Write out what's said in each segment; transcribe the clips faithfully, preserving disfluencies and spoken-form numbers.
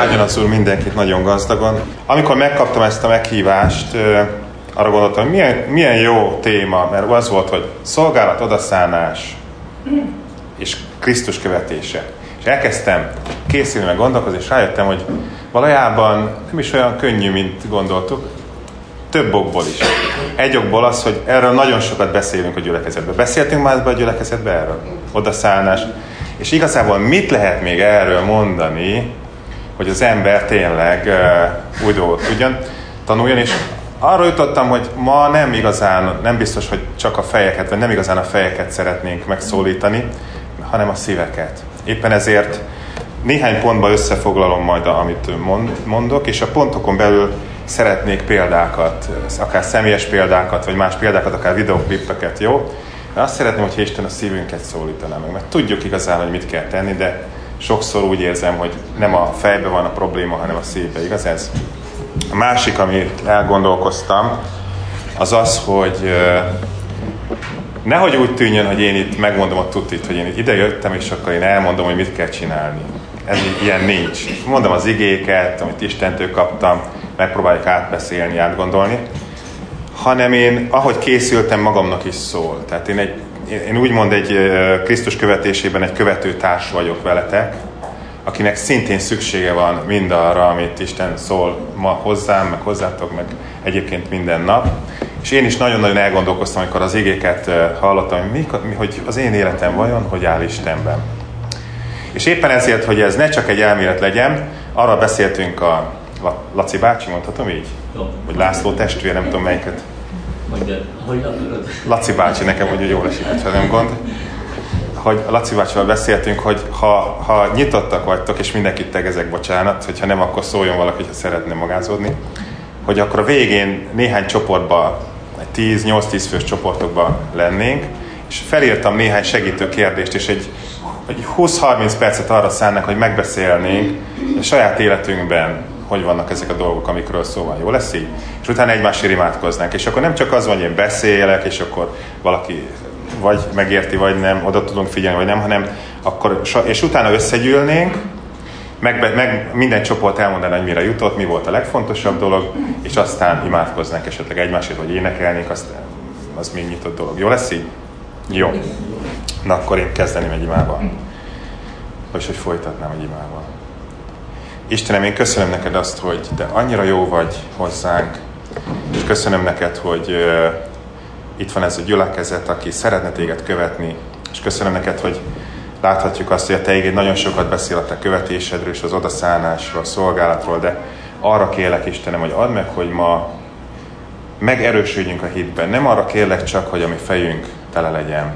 Áldjon az Úr mindenkit nagyon gazdagon. Amikor megkaptam ezt a meghívást, arra gondoltam, hogy milyen, milyen jó téma, mert az volt, hogy szolgálat, odaszánás és Krisztus követése. És elkezdtem készülni, meg gondolkozni, és rájöttem, hogy valójában nem is olyan könnyű, mint gondoltuk. Több okból is. Egy okból az, hogy erről nagyon sokat beszélünk a gyülekezetben. Beszéltünk már a gyülekezetben erről? Odaszállás. És igazából mit lehet még erről mondani, hogy az ember tényleg uh, új dolgot tudjon, tanuljon, és arra jutottam, hogy ma nem igazán, nem biztos, hogy csak a fejeket, vagy nem igazán a fejeket szeretnénk megszólítani, hanem a szíveket. Éppen ezért néhány pontban összefoglalom majd, amit mondok, és a pontokon belül szeretnék példákat, akár személyes példákat, vagy más példákat, akár videóklippeket, jó? De azt szeretném, hogyha Isten a szívünket szólítaná meg, mert tudjuk igazán, hogy mit kell tenni, de sokszor úgy érzem, hogy nem a fejben van a probléma, hanem a szívben, igaz ez? A másik, amit elgondolkoztam, az az, hogy nehogy úgy tűnjön, hogy én itt megmondom a tutit, hogy én ide jöttem, és akkor én elmondom, hogy mit kell csinálni. Ez ilyen nincs. Mondom az igéket, amit Istentől kaptam, megpróbáljuk átbeszélni, átgondolni, hanem én, ahogy készültem, magamnak is szól. Tehát én, egy, én úgymond egy Krisztus követésében egy követőtárs vagyok veletek, akinek szintén szüksége van mindarra, amit Isten szól ma hozzám, meg hozzátok, meg egyébként minden nap. És én is nagyon-nagyon elgondolkoztam, amikor az igéket hallottam, hogy, mi, hogy az én életem vajon, hogy áll Istenben. És éppen ezért, hogy ez ne csak egy elmélet legyen, arra beszéltünk a Laci bácsi, mondhatom így? Jó. Vagy László testvér, nem tudom melyiket. Laci bácsi, nekem hogy jól esik, ha nem gond. Hogy a Laci bácsival beszéltünk, hogy ha, ha nyitottak vagytok, és mindenkit tegezek, bocsánat, hogyha nem, akkor szóljon valaki, ha szeretne magázódni, hogy akkor a végén néhány csoportba, egy tíz nyolc-tíz fős csoportokba lennénk, és felírtam néhány segítő kérdést, és egy, egy húsz-harminc percet arra szánnak, hogy megbeszélnénk a saját életünkben, hogy vannak ezek a dolgok, amikről szó van. Jó lesz így? És utána egymásért imádkoznánk. És akkor nem csak az van, hogy én beszélek, és akkor valaki vagy megérti, vagy nem, oda tudunk figyelni, vagy nem, hanem akkor, és utána összegyűlnénk, meg, meg minden csoport elmondaná, hogy mire jutott, mi volt a legfontosabb dolog, és aztán imádkoznánk esetleg egymásért, vagy énekelnénk, azt, az még nyitott dolog. Jó lesz így? Jó. Na akkor én kezdeném egy imával. Vagy hogy folytatnám egy imával. Istenem, én köszönöm neked azt, hogy te annyira jó vagy hozzánk, és köszönöm neked, hogy uh, itt van ez a gyülekezet, aki szeretne téged követni, és köszönöm neked, hogy láthatjuk azt, hogy a te igéd nagyon sokat beszél a te követésedről, és az odaszánásról, a szolgálatról, de arra kérlek, Istenem, hogy add meg, hogy ma megerősödjünk a hitben. Nem arra kérlek csak, hogy a mi fejünk tele legyen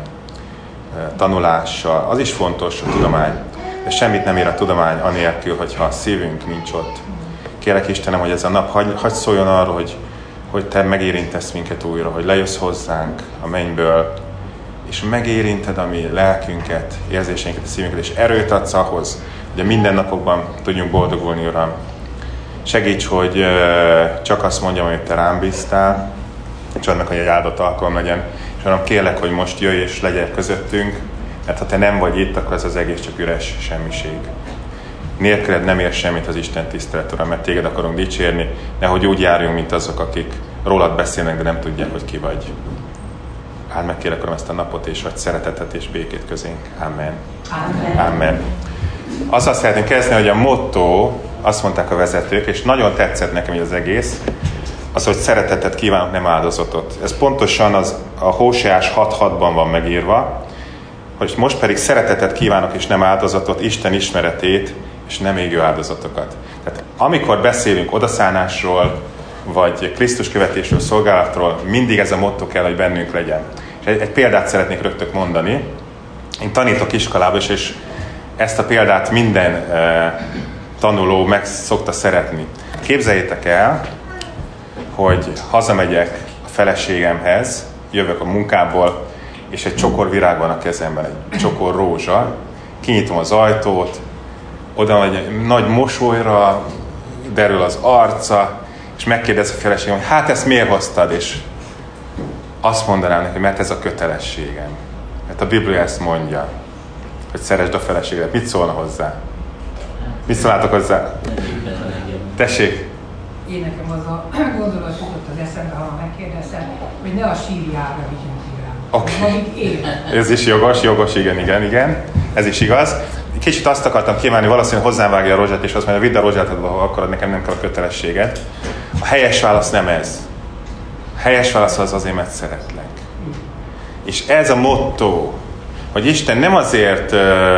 tanulással. Az is fontos, a tudomány. De semmit nem ér a tudomány anélkül, hogyha a szívünk nincs ott. Kérlek, Istenem, hogy ez a nap hagy, hagy szóljon arról, hogy, hogy te megérintesz minket újra, hogy lejössz hozzánk a mennyből, és megérinted a mi lelkünket, érzéseinket, a szívünket, és erőt adsz ahhoz, hogy a mindennapokban tudjunk boldogulni, Uram. Segíts, hogy csak azt mondjam, amit te rám bíztál, és annak, hogy egy áldott alkalom legyen. És Uram, kérlek, hogy most jöjj és legyél közöttünk, mert ha te nem vagy itt, akkor ez az egész csak üres semmiség. Nélküled nem ér semmit az Isten tisztelet, Uram, mert téged akarunk dicsérni, nehogy úgy járjunk, mint azok, akik rólad beszélnek, de nem tudják, hogy ki vagy. Áld meg, kérlek, Uram, ezt a napot, és adj szeretetet és békét közénk. Amen. Amen. Amen. Azzal szeretném kezdeni, hogy a motto, azt mondták a vezetők, és nagyon tetszett nekem az egész, az, hogy szeretetet kívánok, nem áldozatot. Ez pontosan az, a Hóseás hat hatban van megírva, hogy most pedig szeretetet kívánok, és nem áldozatot, Isten ismeretét, és nem égő áldozatokat. Tehát amikor beszélünk odaszánásról, vagy Krisztus követésről, szolgálatról, mindig ez a motto kell, hogy bennünk legyen. És egy, egy példát szeretnék rögtön mondani. Én tanítok iskolába is, és ezt a példát minden e, tanuló meg szokta szeretni. Képzeljétek el, hogy hazamegyek a feleségemhez, jövök a munkából, és egy csokor virág van a kezemben, egy csokor rózsa, kinyitom az ajtót, oda megy, nagy mosolyra derül az arca, és megkérdez a feleségem, hogy hát ezt miért hoztad, és azt mondanám neki, mert ez a kötelességem. Mert a Biblia ezt mondja, hogy szeresd a feleségedet. Mit szólna hozzá? Mit szólnátok hozzá? Tessék! Én nekem az a gondolat jutott az eszembe, ha megkérdezem, hogy ne a sírjára vigyünk irán. Oké. Okay. Ez is jogos, jogos, igen, igen, igen. Ez is igaz. Kicsit azt akartam kiemelni, valószínűleg hozzám vágja a Rózsát, és azt mondja, vidd a Rózsát, ha akarod, nekem nem kell a kötelességet. A helyes válasz nem ez. A helyes válasz az azért, mert szeretlek. És ez a motto, hogy Isten nem azért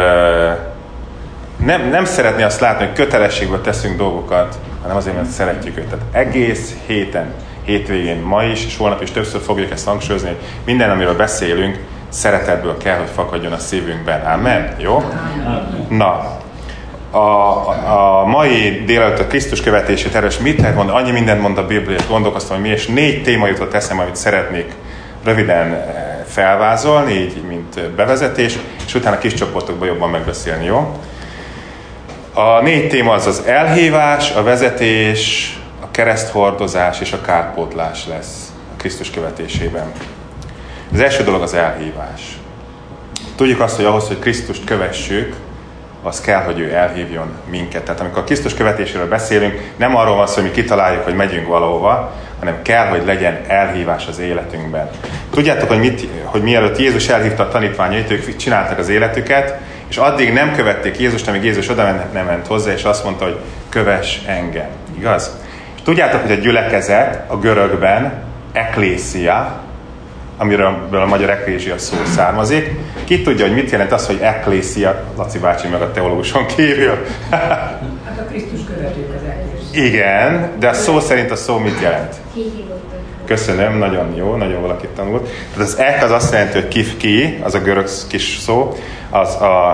nem, nem szeretné azt látni, hogy kötelességből teszünk dolgokat, hanem azért, mert szeretjük őt. Tehát egész héten, hétvégén, ma is, és holnap is többször fogjuk ezt hangsúlyozni, hogy minden, amiről beszélünk, szeretetből kell, hogy fakadjon a szívünkben. Amen? Jó? Na, a, a, a mai délelőtt a Krisztus követését erről, és mit lehet mondani? Annyi mindent mond a Biblia, és gondolkoztam, hogy mi, és négy téma jutott eszembe, amit szeretnék röviden felvázolni, így, mint bevezetés, és utána kis csoportokban jobban megbeszélni, jó? A négy téma az az elhívás, a vezetés, a kereszthordozás és a kárpótlás lesz a Krisztus követésében. Az első dolog az elhívás. Tudjuk azt, hogy ahhoz, hogy Krisztust kövessük, az kell, hogy ő elhívjon minket. Tehát amikor a Krisztus követéséről beszélünk, nem arról van szó, hogy mi kitaláljuk, hogy megyünk valahova, hanem kell, hogy legyen elhívás az életünkben. Tudjátok, hogy, mit, hogy mielőtt Jézus elhívta a tanítványait, ők csináltak az életüket, és addig nem követték Jézust, amíg Jézus oda ment, nem ment hozzá, és azt mondta, hogy kövess engem. Igaz? És tudjátok, hogy a gyülekezet a görögben eklészia, amiről a magyar eklézia szó származik. Ki tudja, hogy mit jelent az, hogy eklészia? Laci bácsi meg a teológuson kívül. Hát a Krisztus követők az eklészia. Igen, de a szó szerint a szó mit jelent? Köszönöm, nagyon jó, nagyon valaki tanult. Tehát az ek az azt jelenti, hogy ki, ki, az a görög kis szó, az a,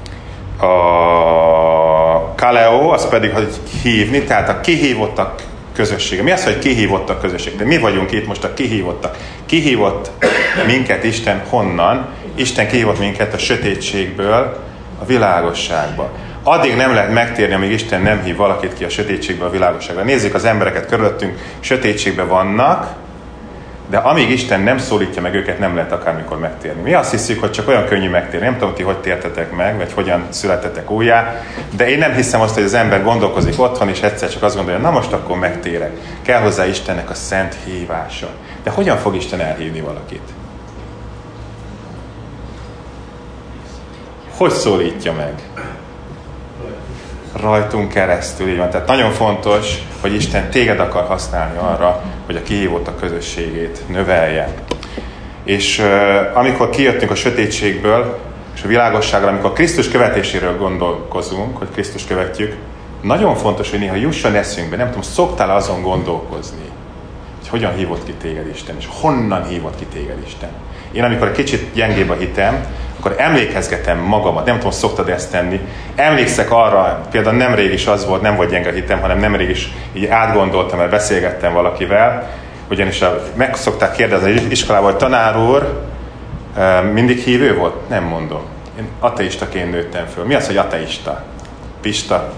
a kaleo, az pedig, hogy hívni, tehát a kihívottak közössége. Mi az, hogy kihívottak közösség? De mi vagyunk itt most a kihívottak. Kihívott minket Isten honnan? Isten kihívott minket a sötétségből a világosságba. Addig nem lehet megtérni, amíg Isten nem hív valakit ki a sötétségből a világosságba. Nézzük az embereket körülöttünk, sötétségben vannak, de amíg Isten nem szólítja meg őket, nem lehet akármikor megtérni. Mi azt hiszük, hogy csak olyan könnyű megtérni. Nem tudom, ti hogy tértetek meg, vagy hogyan születtetek újjá, de én nem hiszem azt, hogy az ember gondolkozik otthon, és egyszer csak azt gondolja, na most akkor megtérek. Kell hozzá Istennek a szent hívása. De hogyan fog Isten elhívni valakit? Hogy szólítja meg? Rajtunk keresztül, így van. Tehát nagyon fontos, hogy Isten téged akar használni arra, hogy a kihívottak közösségét növelje. És uh, amikor kijöttünk a sötétségből, és a világosságra, amikor Krisztus követéséről gondolkozunk, hogy Krisztus követjük, nagyon fontos, hogy néha jusson eszünkbe, nem tudom, szoktál azon gondolkozni, hogy hogyan hívott ki téged Isten, és honnan hívott ki téged Isten. Én amikor egy kicsit gyengébb a hitem, akkor emlékezgetem magamat, nem tudom, szoktad ezt tenni. Emlékszek arra, például nemrég is az volt, nem volt gyenge a hitem, hanem nemrég is így átgondoltam, mert beszélgettem valakivel, ugyanis a, meg szokták kérdezni az iskolában, hogy tanár úr mindig hívő volt? Nem mondom. Én ateistaként nőttem föl. Mi az, hogy ateista? Pista?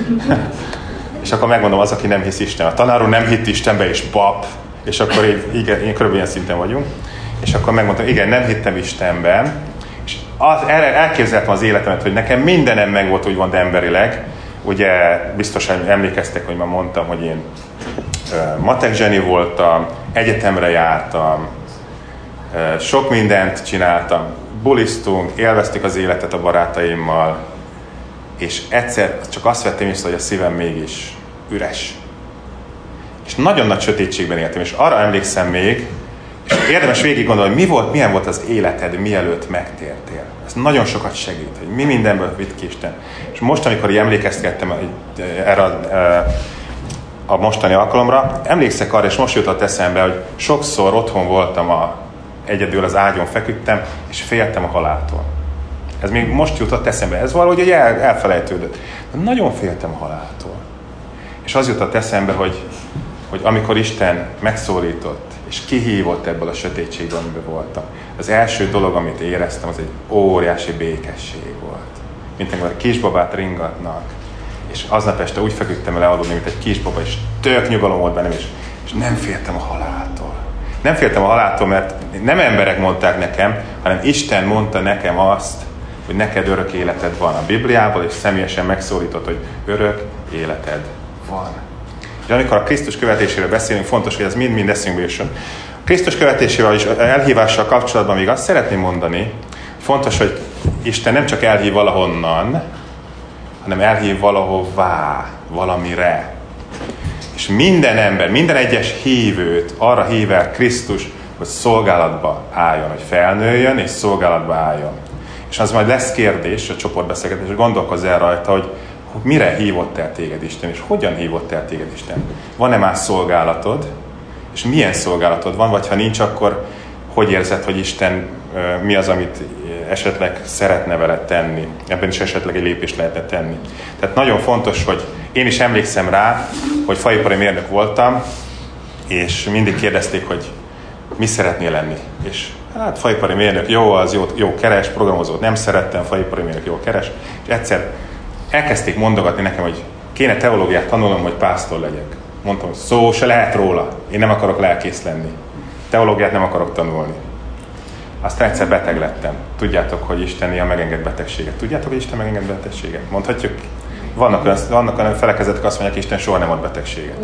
És akkor megmondom, az, aki nem hisz Isten. A tanár úr nem hitt Istenbe, és pap. És akkor így, igen, én körülbelül ilyen szinten vagyunk. És akkor megmondtam, igen, nem hittem Istenben. És az, elképzeltem az életemet, hogy nekem mindenem meg volt, úgy van, de emberileg. Ugye biztosan emlékeztek, hogy már mondtam, hogy én uh, matek zseni voltam, egyetemre jártam, uh, sok mindent csináltam, bulisztunk, élveztük az életet a barátaimmal, és egyszer csak azt vettem észre, hogy a szívem mégis üres. És nagyon nagy sötétségben éltem, és arra emlékszem még, és érdemes végig gondolni, hogy mi volt, milyen volt az életed, mielőtt megtértél. Ez nagyon sokat segít, hogy mi mindenből vitt ki Isten. És most, amikor így emlékeztettem erre a mostani alkalomra, emlékszek arra, és most jutott eszembe, hogy sokszor otthon voltam, a, egyedül az ágyon feküdtem, és féltem a haláltól. Ez még most jutott eszembe, ez valahogy el, elfelejtődött. De nagyon féltem a haláltól. És az jutott eszembe, hogy, hogy amikor Isten megszólított, és kihívott ebből a sötétségből, amiben voltam. Az első dolog, amit éreztem, az egy óriási békesség volt. Mint amikor a kisbabát ringatnak, és aznap este úgy feküdtem el aludni, mint egy kisbaba, és tök nyugalom volt bennem, és, és nem féltem a haláltól. Nem féltem a haláltól, mert nem emberek mondták nekem, hanem Isten mondta nekem azt, hogy neked örök életed van a Bibliából, és személyesen megszólított, hogy örök életed van. És amikor a Krisztus követéséről beszélünk, fontos, hogy ez mind-mind eszünkbe jusson. A Krisztus követésével és elhívással kapcsolatban még azt szeretném mondani, fontos, hogy Isten nem csak elhív valahonnan, hanem elhív valahová, valamire. És minden ember, minden egyes hívőt arra hív el Krisztus, hogy szolgálatba álljon, hogy felnőjön és szolgálatba álljon. És az majd lesz kérdés a csoportbeszélgetés, hogy gondolkozz el rajta, hogy mire hívott el téged Isten, és hogyan hívott el téged Isten. Van-e más szolgálatod, és milyen szolgálatod van, vagy ha nincs, akkor hogy érzed, hogy Isten mi az, amit esetleg szeretne veled tenni. Ebben is esetleg egy lépést lehetne tenni. Tehát nagyon fontos, hogy én is emlékszem rá, hogy faipari mérnök voltam, és mindig kérdezték, hogy mi szeretnél lenni. És hát faipari mérnök jó, az jó, jó keres, programozót nem szerettem, faipari mérnök jó keres. És egyszer elkezdték mondogatni nekem, hogy kéne teológiát tanulnom, hogy pásztor legyek. Mondtam, hogy szó se lehet róla. Én nem akarok lelkész lenni. Teológiát nem akarok tanulni. Aztán egyszer beteg lettem. Tudjátok, hogy Isten ilyen megenged betegséget. Tudjátok, hogy Isten megenged betegséget? Mondhatjuk, vannak olyan, vannak olyan felekezetek, azt mondják, Isten soha nem ad betegséget.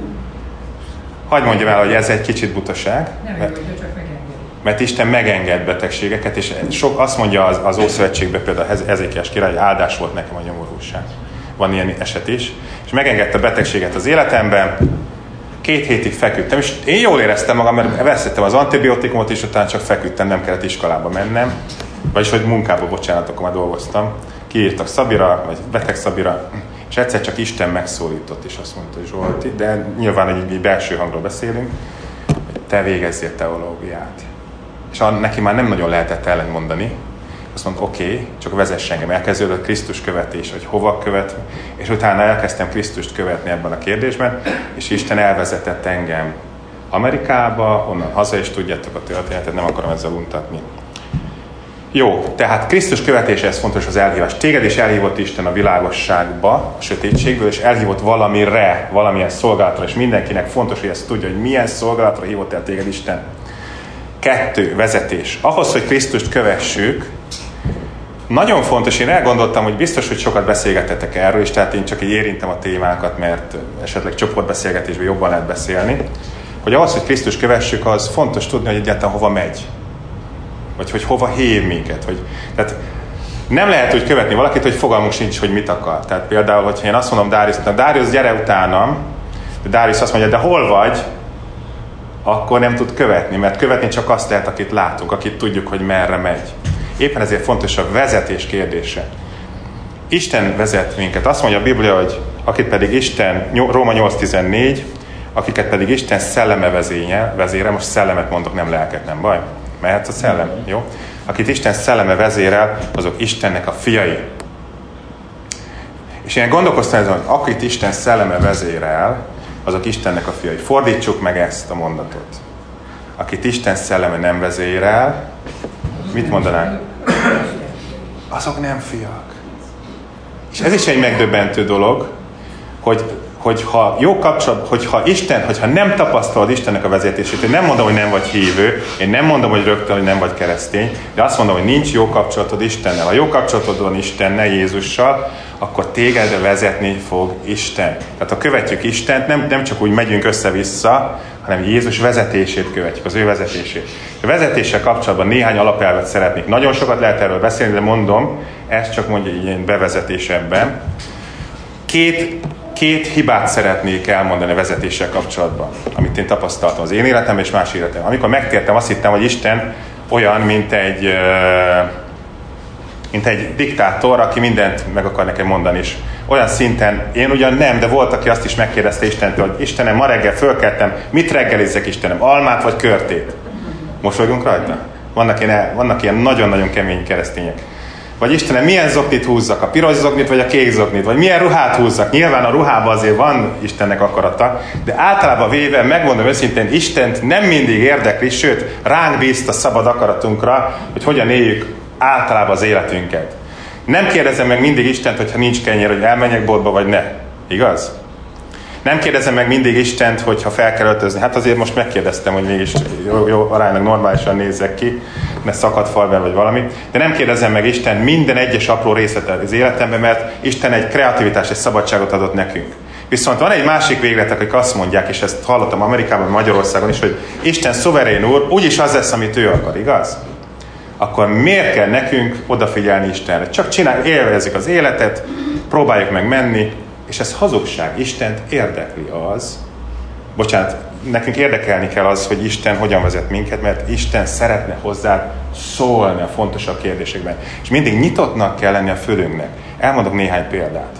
Hadd mondjam el, hogy ez egy kicsit butaság. Nem mert, jó, csak megenged. mert Isten megenged betegségeket, és sok, azt mondja az, az Ószövetségben, például Ezékiás király, áldás volt nekem a nyomorúság. Van ilyen eset is. És megengedte a betegséget az életemben. Két hétig feküdtem, és én jól éreztem magam, mert veszettem az antibiotikumot, és utána csak feküdtem, nem kellett iskolába mennem. Vagyis, hogy munkába, bocsánat, akkor már dolgoztam. Kiírtak Szabira, vagy beteg Szabira, és egyszer csak Isten megszólított, és azt mondta, hogy Zsolti, de nyilván egy, egy belső hangról beszélünk, hogy te végezzél teológiát. És neki már nem nagyon lehetett ellentmondani. Azt mondta, oké, okay, csak vezess engem. Elkezdődött Krisztus követés, hogy hova követ, és utána elkezdtem Krisztust követni ebben a kérdésben, és Isten elvezetett engem Amerikába, onnan haza, és tudjátok a történetet, nem akarom ezzel untatni. Jó, tehát Krisztus követése, ez fontos az elhívás. Téged is elhívott Isten a világosságba, a sötétségből, és elhívott valamire, valamilyen szolgálatra, és mindenkinek fontos, hogy ezt tudja, hogy milyen szolgálatra hívott el téged Isten. Kettő, vezetés. Ahhoz, hogy Krisztust kövessük, nagyon fontos, én elgondoltam, hogy biztos, hogy sokat beszélgettetek erről, és tehát én csak így érintem a témákat, mert esetleg csoportbeszélgetésben jobban lehet beszélni, hogy ahhoz, hogy Krisztus kövessük, az fontos tudni, hogy egyáltalán hova megy. Vagy hogy hova hív minket. Hogy, tehát nem lehet úgy követni valakit, hogy fogalmunk sincs, hogy mit akar. Tehát például, hogyha én azt mondom Dáriusnak, Dárius, gyere utánam, de Dárius azt mondja, de hol vagy? Akkor nem tud követni, mert követni csak azt lehet, akit látunk, akit tudjuk, hogy merre megy. Éppen ezért fontos a vezetés kérdése. Isten vezet minket. Azt mondja a Biblia, hogy akit pedig Isten, Róma nyolc tizennégy, akiket pedig Isten szelleme vezénye, vezére, most szellemet mondok, nem lelket, nem baj. Mehetsz a szellem, jó? Akit Isten szelleme vezérel, azok Istennek a fiai. És én gondolkoztam ezen, hogy akit Isten szelleme vezérel, azok Istennek a fiai. Fordítsuk meg ezt a mondatot. Akit Isten szelleme nem vezérel, mit mondanánk? Azok nem fiak. És ez is egy megdöbbentő dolog, hogy, hogyha jó kapcsolat, hogyha Isten, hogyha nem tapasztalod Istennek a vezetését, én nem mondom, hogy nem vagy hívő, én nem mondom, hogy rögtön, hogy nem vagy keresztény, de azt mondom, hogy nincs jó kapcsolatod Istennel. Ha jó kapcsolatod van Istennel, Jézussal, akkor téged vezetni fog Isten. Tehát ha követjük Istent, nem, nem csak úgy megyünk össze-vissza, hanem Jézus vezetését követjük, az ő vezetését. A vezetéssel kapcsolatban néhány alapelvet szeretnék. Nagyon sokat lehet erről beszélni, de mondom, ez csak mondja ilyen bevezetés ebben. Két, két hibát szeretnék elmondani a vezetéssel kapcsolatban, amit én tapasztaltam az én életemben és más életemben. Amikor megtértem, azt hittem, hogy Isten olyan, mint egy, mint egy diktátor, aki mindent meg akar nekem mondani is. Olyan szinten, én ugyan nem, de volt, aki azt is megkérdezte Istentől, hogy Istenem, ma reggel fölkeltem, mit reggelizzek Istenem, almát vagy körtét? Mosolygunk rajta? Vannak ilyen, vannak ilyen nagyon-nagyon kemény keresztények. Vagy Istenem, milyen zoknit húzzak, a piros zoknit vagy a kék zoknit, vagy milyen ruhát húzzak? Nyilván a ruhában azért van Istennek akarata, de általában véve, megmondom őszintén, Istent nem mindig érdekli, sőt, ránk bízta szabad akaratunkra, hogy hogyan éljük általában az életünket. Nem kérdezem meg mindig Istent, hogyha nincs kenyér, hogy elmenjek boltba, vagy ne. Igaz? Nem kérdezem meg mindig Istent, hogyha fel kell öltözni. Hát azért most megkérdeztem, hogy mégis jó, jó aránylag normálisan nézzek ki, ne szakadt falben vagy valami. De nem kérdezem meg Isten minden egyes apró részletet az életemben, mert Isten egy kreativitás, egy szabadságot adott nekünk. Viszont van egy másik véglet, akik azt mondják, és ezt hallottam Amerikában, Magyarországon is, hogy Isten szuverén úr, úgyis az lesz, amit ő akar, igaz? Akkor miért kell nekünk odafigyelni Istenre? Csak csináljuk, élvezzük az életet, próbáljuk meg menni, és ez hazugság. Istent érdekli az, bocsánat, nekünk érdekelni kell az, hogy Isten hogyan vezet minket, mert Isten szeretne hozzá szólni a fontosabb kérdésekben. És mindig nyitottnak kell lenni a fülünknek. Elmondok néhány példát,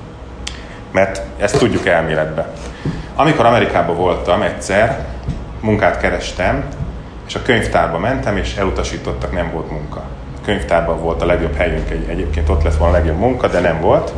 mert ezt tudjuk elméletben. Amikor Amerikában voltam egyszer, munkát kerestem, és a könyvtárba mentem, és elutasítottak, nem volt munka. A könyvtárban volt a legjobb helyünk, egyébként ott lett volna a legjobb munka, de nem volt.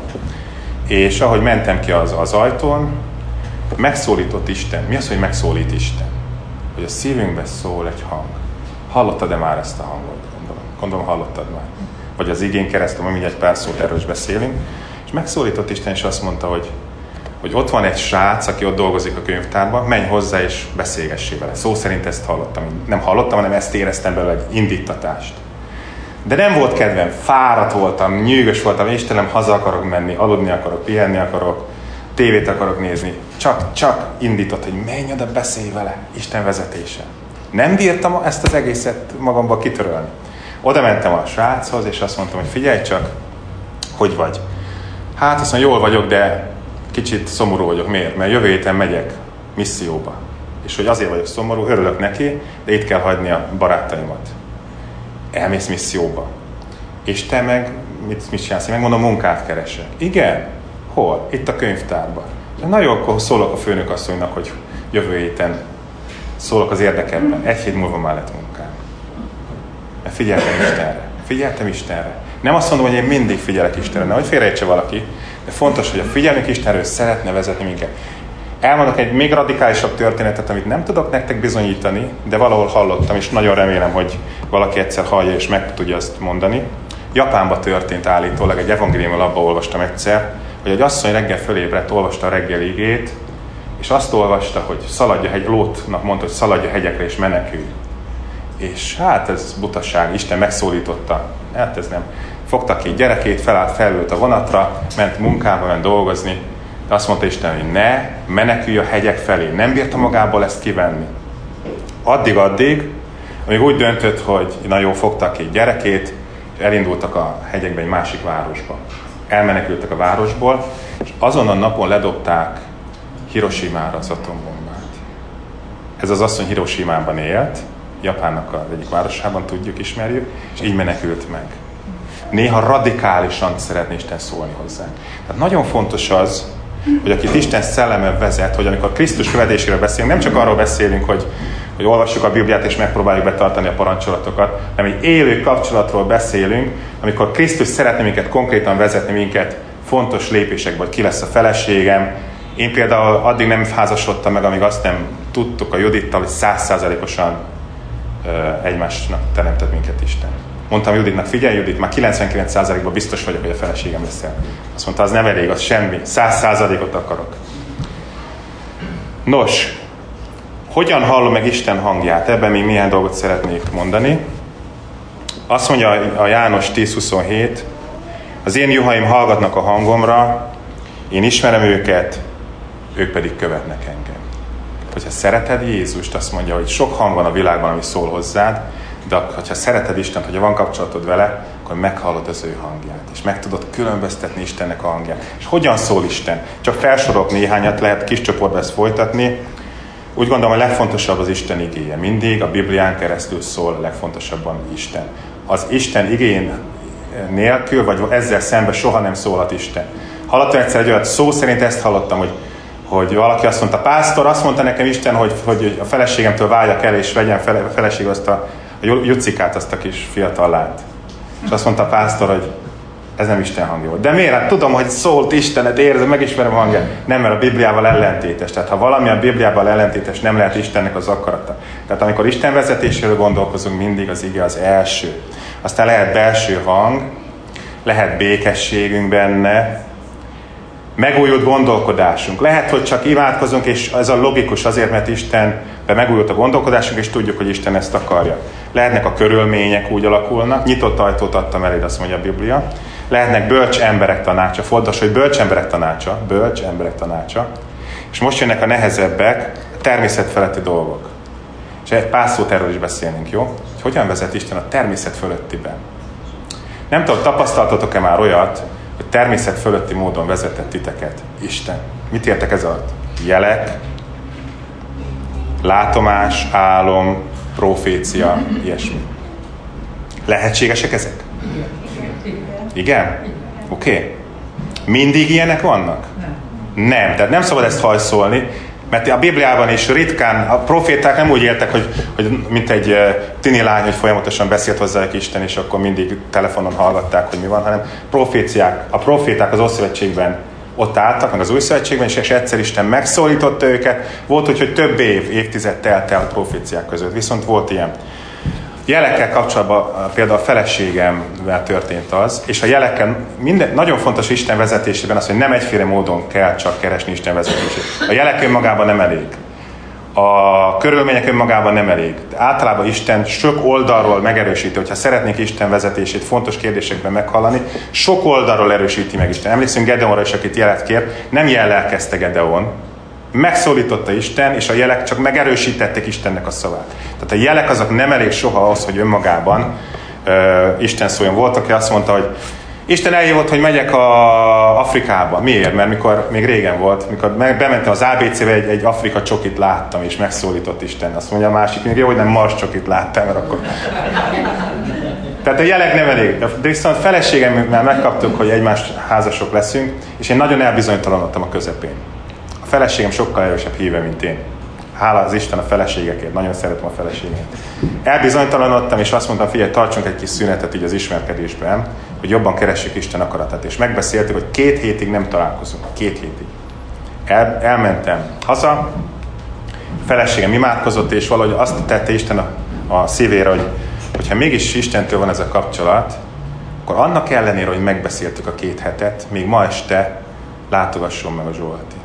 És ahogy mentem ki az, az ajtón, megszólított Isten. Mi az, hogy megszólít Isten? Hogy a szívünkbe szól egy hang. Hallottad-e már ezt a hangot? Gondolom, Gondolom hallottad már. Vagy az igén keresztül, majd egy pár szót erről is beszélünk. És megszólított Isten, és azt mondta, hogy, hogy ott van egy srác, aki ott dolgozik a könyvtárban, menj hozzá, és beszélgessé vele. Szó szerint ezt hallottam. Nem hallottam, hanem ezt éreztem belőle, egy indítatást. De nem volt kedvem, fáradt voltam, nyűgös voltam, Istenem, haza akarok menni, aludni akarok, pihenni akarok, tévét akarok nézni. Csak, csak indított, hogy menj oda, beszélj vele, Isten vezetése. Nem bírtam ezt az egészet magamba kitörölni. Oda mentem a sráchoz, és azt mondtam, hogy figyelj csak, hogy vagy? Hát azt mondja, jól vagyok, de kicsit szomorú vagyok. Miért? Mert jövő héten megyek misszióba. És hogy azért vagyok szomorú, örülök neki, de itt kell hagyni a barátaimat. Elmész misszióba. És te meg, mit, mit csinálsz? Én megmondom, munkát keresek. Igen? Hol? Itt a könyvtárban. De na jó, akkor szólok a főnökasszonynak, hogy jövő héten szólok az érdekedben. Egy hét múlva már lett munkám. Mert figyeltem Istenre. Figyeltem Istenre. Nem azt mondom, hogy én mindig figyelek Istenre, nehogy félreértse valaki, de fontos, hogy a figyelmünk Istenről szeretne vezetni minket. Elmondok egy még radikálisabb történetet, amit nem tudok nektek bizonyítani, de valahol hallottam, és nagyon remélem, hogy valaki egyszer hallja, és meg tudja azt mondani. Japánban történt állítólag, egy evangélium labban olvastam egyszer, hogy egy asszony reggel fölébredt, olvasta a reggeli igét, és azt olvasta, hogy szaladja hegy, Lótnak mondta, hogy szaladja hegyekre és menekülj. És hát ez butaság, Isten megszólította. Hát ez nem. Fogta ki gyerekét, felállt, felült a vonatra, ment munkába, ment dolgozni. De azt mondta Isten, hogy ne, menekülj a hegyek felé. Nem bírta magából ezt kivenni. Addig-addig, amíg úgy döntött, hogy na jó, fogta ki gyerekét, és elindultak a hegyekbe egy másik városba. Elmenekültek a városból, és azon a napon ledobták Hirosimára az atombombát. Ez az asszony Hirosimában élt, Japánnak az egyik városában, tudjuk, ismerjük, és így menekült meg. Néha radikálisan szeretné Isten szólni hozzánk. Tehát nagyon fontos az, hogy akit Isten szelleme vezet, hogy amikor Krisztus követéséről beszélünk, nem csak arról beszélünk, hogy, hogy olvassuk a Bibliát és megpróbáljuk betartani a parancsolatokat, hanem egy élő kapcsolatról beszélünk, amikor Krisztus szeretne minket konkrétan vezetni minket fontos lépésekbe, hogy ki lesz a feleségem. Én például addig nem házasodtam meg, amíg azt nem tudtuk a Judittal, hogy száz százalékosan egymásnak teremtett minket Isten. Mondtam Juditnak, figyelj Judit, már kilencvenkilenc százalékban biztos vagyok, hogy a feleségem leszel. Azt mondta, az nem elég, az semmi. száz százalékot akarok. Nos, hogyan hallom meg Isten hangját? Ebben még milyen dolgot szeretnék mondani. Azt mondja a János tíz huszonhét, az én juhaim hallgatnak a hangomra, én ismerem őket, ők pedig követnek engem. Hogyha szereted Jézust, azt mondja, hogy sok hang van a világban, ami szól hozzád, de ha szereted Istent, hogyha van kapcsolatod vele, akkor meghallod az ő hangját, és meg tudod különböztetni Istennek a hangját. És hogyan szól Isten? Csak felsorolok néhányat, lehet kis csoportba ezt folytatni. Úgy gondolom, a legfontosabb az Isten igéje. Mindig a Biblián keresztül szól a legfontosabban Isten. Az Isten igéjén nélkül, vagy ezzel szemben soha nem szólhat Isten. Hallottam egyszer egy olyat, szó szerint ezt hallottam, hogy hogy valaki azt mondta, pásztor, azt mondta nekem Isten, hogy, hogy a feleségemtől váljak el, és vegyem fele, a feleség azt a, a Jucikát, azt a kis fiatal lányt. És azt mondta a pásztor, hogy ez nem Isten hangja volt. De miért? Hát tudom, hogy szólt Istenet, érzem, megismerem a hangját. Nem, mert a Bibliával ellentétes. Tehát ha valami a Bibliával ellentétes, nem lehet Istennek az akarata. Tehát amikor Isten vezetéséről gondolkozunk, mindig az ige az első. Aztán lehet belső hang, lehet békességünk benne, megújult gondolkodásunk. Lehet, hogy csak imádkozunk, és ez a logikus azért, mert Istenben megújult a gondolkodásunk, és tudjuk, hogy Isten ezt akarja. Lehetnek a körülmények, úgy alakulnak. Nyitott ajtót adtam eléd, azt mondja a Biblia. lehetnek bölcs emberek tanácsa, fontos, hogy bölcs emberek tanácsa, bölcs emberek tanácsa, és most jönnek a nehezebbek, a természetfeletti dolgok. És egy pár szót erről is beszélnénk, jó? Hogy hogyan vezet Isten a természet fölöttiben. Nem tudom, tapasztaltatok-e már olyat, hogy természet fölötti módon vezetett titeket Isten? Mit értek ez alatt? Jelek, látomás, álom, profécia, ilyesmi. Lehetségesek ezek? Igen? Oké. Okay. Mindig ilyenek vannak? Nem. Nem, tehát nem szabad ezt hajszolni, mert a Bibliában is ritkán, a proféták nem úgy éltek, hogy, hogy mint egy uh, tini lány, hogy folyamatosan beszélt hozzájuk Isten, és akkor mindig telefonon hallgatták, hogy mi van, hanem proféciák, a proféták az Ószövetségben ott álltak, meg az Új Szövetségben, és egyszer Isten megszólította őket. Volt úgy, hogy több év, évtized telt el a proféciák között, viszont volt ilyen. Jelekkel kapcsolatban például a feleségemmel történt az, és a jelekkel minden, nagyon fontos Isten vezetésében az, hogy nem egyféle módon kell csak keresni Isten vezetését. A jelek önmagában nem elég. A körülmények önmagában nem elég. De általában Isten sok oldalról megerősíti, hogyha szeretnénk Isten vezetését fontos kérdésekben meghallani, sok oldalról erősíti meg Isten. Emlékszünk Gedeonra is, akit jelet kér, nem jellel kezdte Gedeon. Megszólította Isten, és a jelek csak megerősítették Istennek a szavát. Tehát a jelek azok nem elég soha ahhoz, hogy önmagában uh, Isten szóljon. Volt, aki azt mondta, hogy Isten eljövott, hogy megyek a Afrikába. Miért? Mert mikor még régen volt, mikor bementem az á bé cébe, egy, egy Afrika csokit láttam, és megszólított Isten. Azt mondja a másik, még jó, hogy nem Mars csokit láttam, mert akkor... Tehát a jelek nem elég. De viszont feleségemmel megkaptuk, hogy egymás házasok leszünk, és én nagyon elbizonytalanodtam a közepén. A feleségem sokkal erősebb híve, mint én. Hála az Isten a feleségekért. Nagyon szeretem a feleségemet. Elbizonytalanodtam, és azt mondtam, figyelj, tartsunk egy kis szünetet így az ismerkedésben, hogy jobban keressük Isten akaratát. És megbeszéltük, hogy két hétig nem találkozunk. Két hétig. El, elmentem haza, a feleségem imádkozott, és valahogy azt tette Isten a, a szívére, hogy hogyha mégis Istentől van ez a kapcsolat, akkor annak ellenére, hogy megbeszéltük a két hetet, még ma este látogasson meg a Zsolti.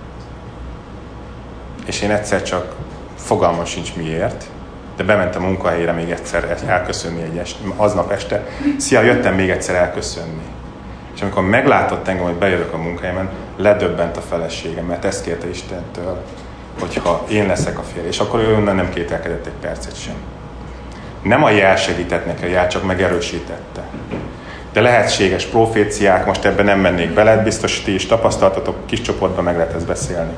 És én egyszer csak fogalmam sincs miért, de bementem a munkahelyére még egyszer elköszönni egy este, aznap este. Szia, jöttem még egyszer elköszönni. És amikor meglátott engem, hogy bejövök a munkahelyemen, ledöbbent a feleségem, mert ezt kérte Istentől, hogyha én leszek a férj. És akkor ő onnan nem kételkedett egy percet sem. Nem a jel segített neki, a jel csak megerősítette. De lehetséges proféciák, most ebben nem mennék bele, biztos ti is tapasztaltatok, kis csoportban meg lehet ezt beszélni.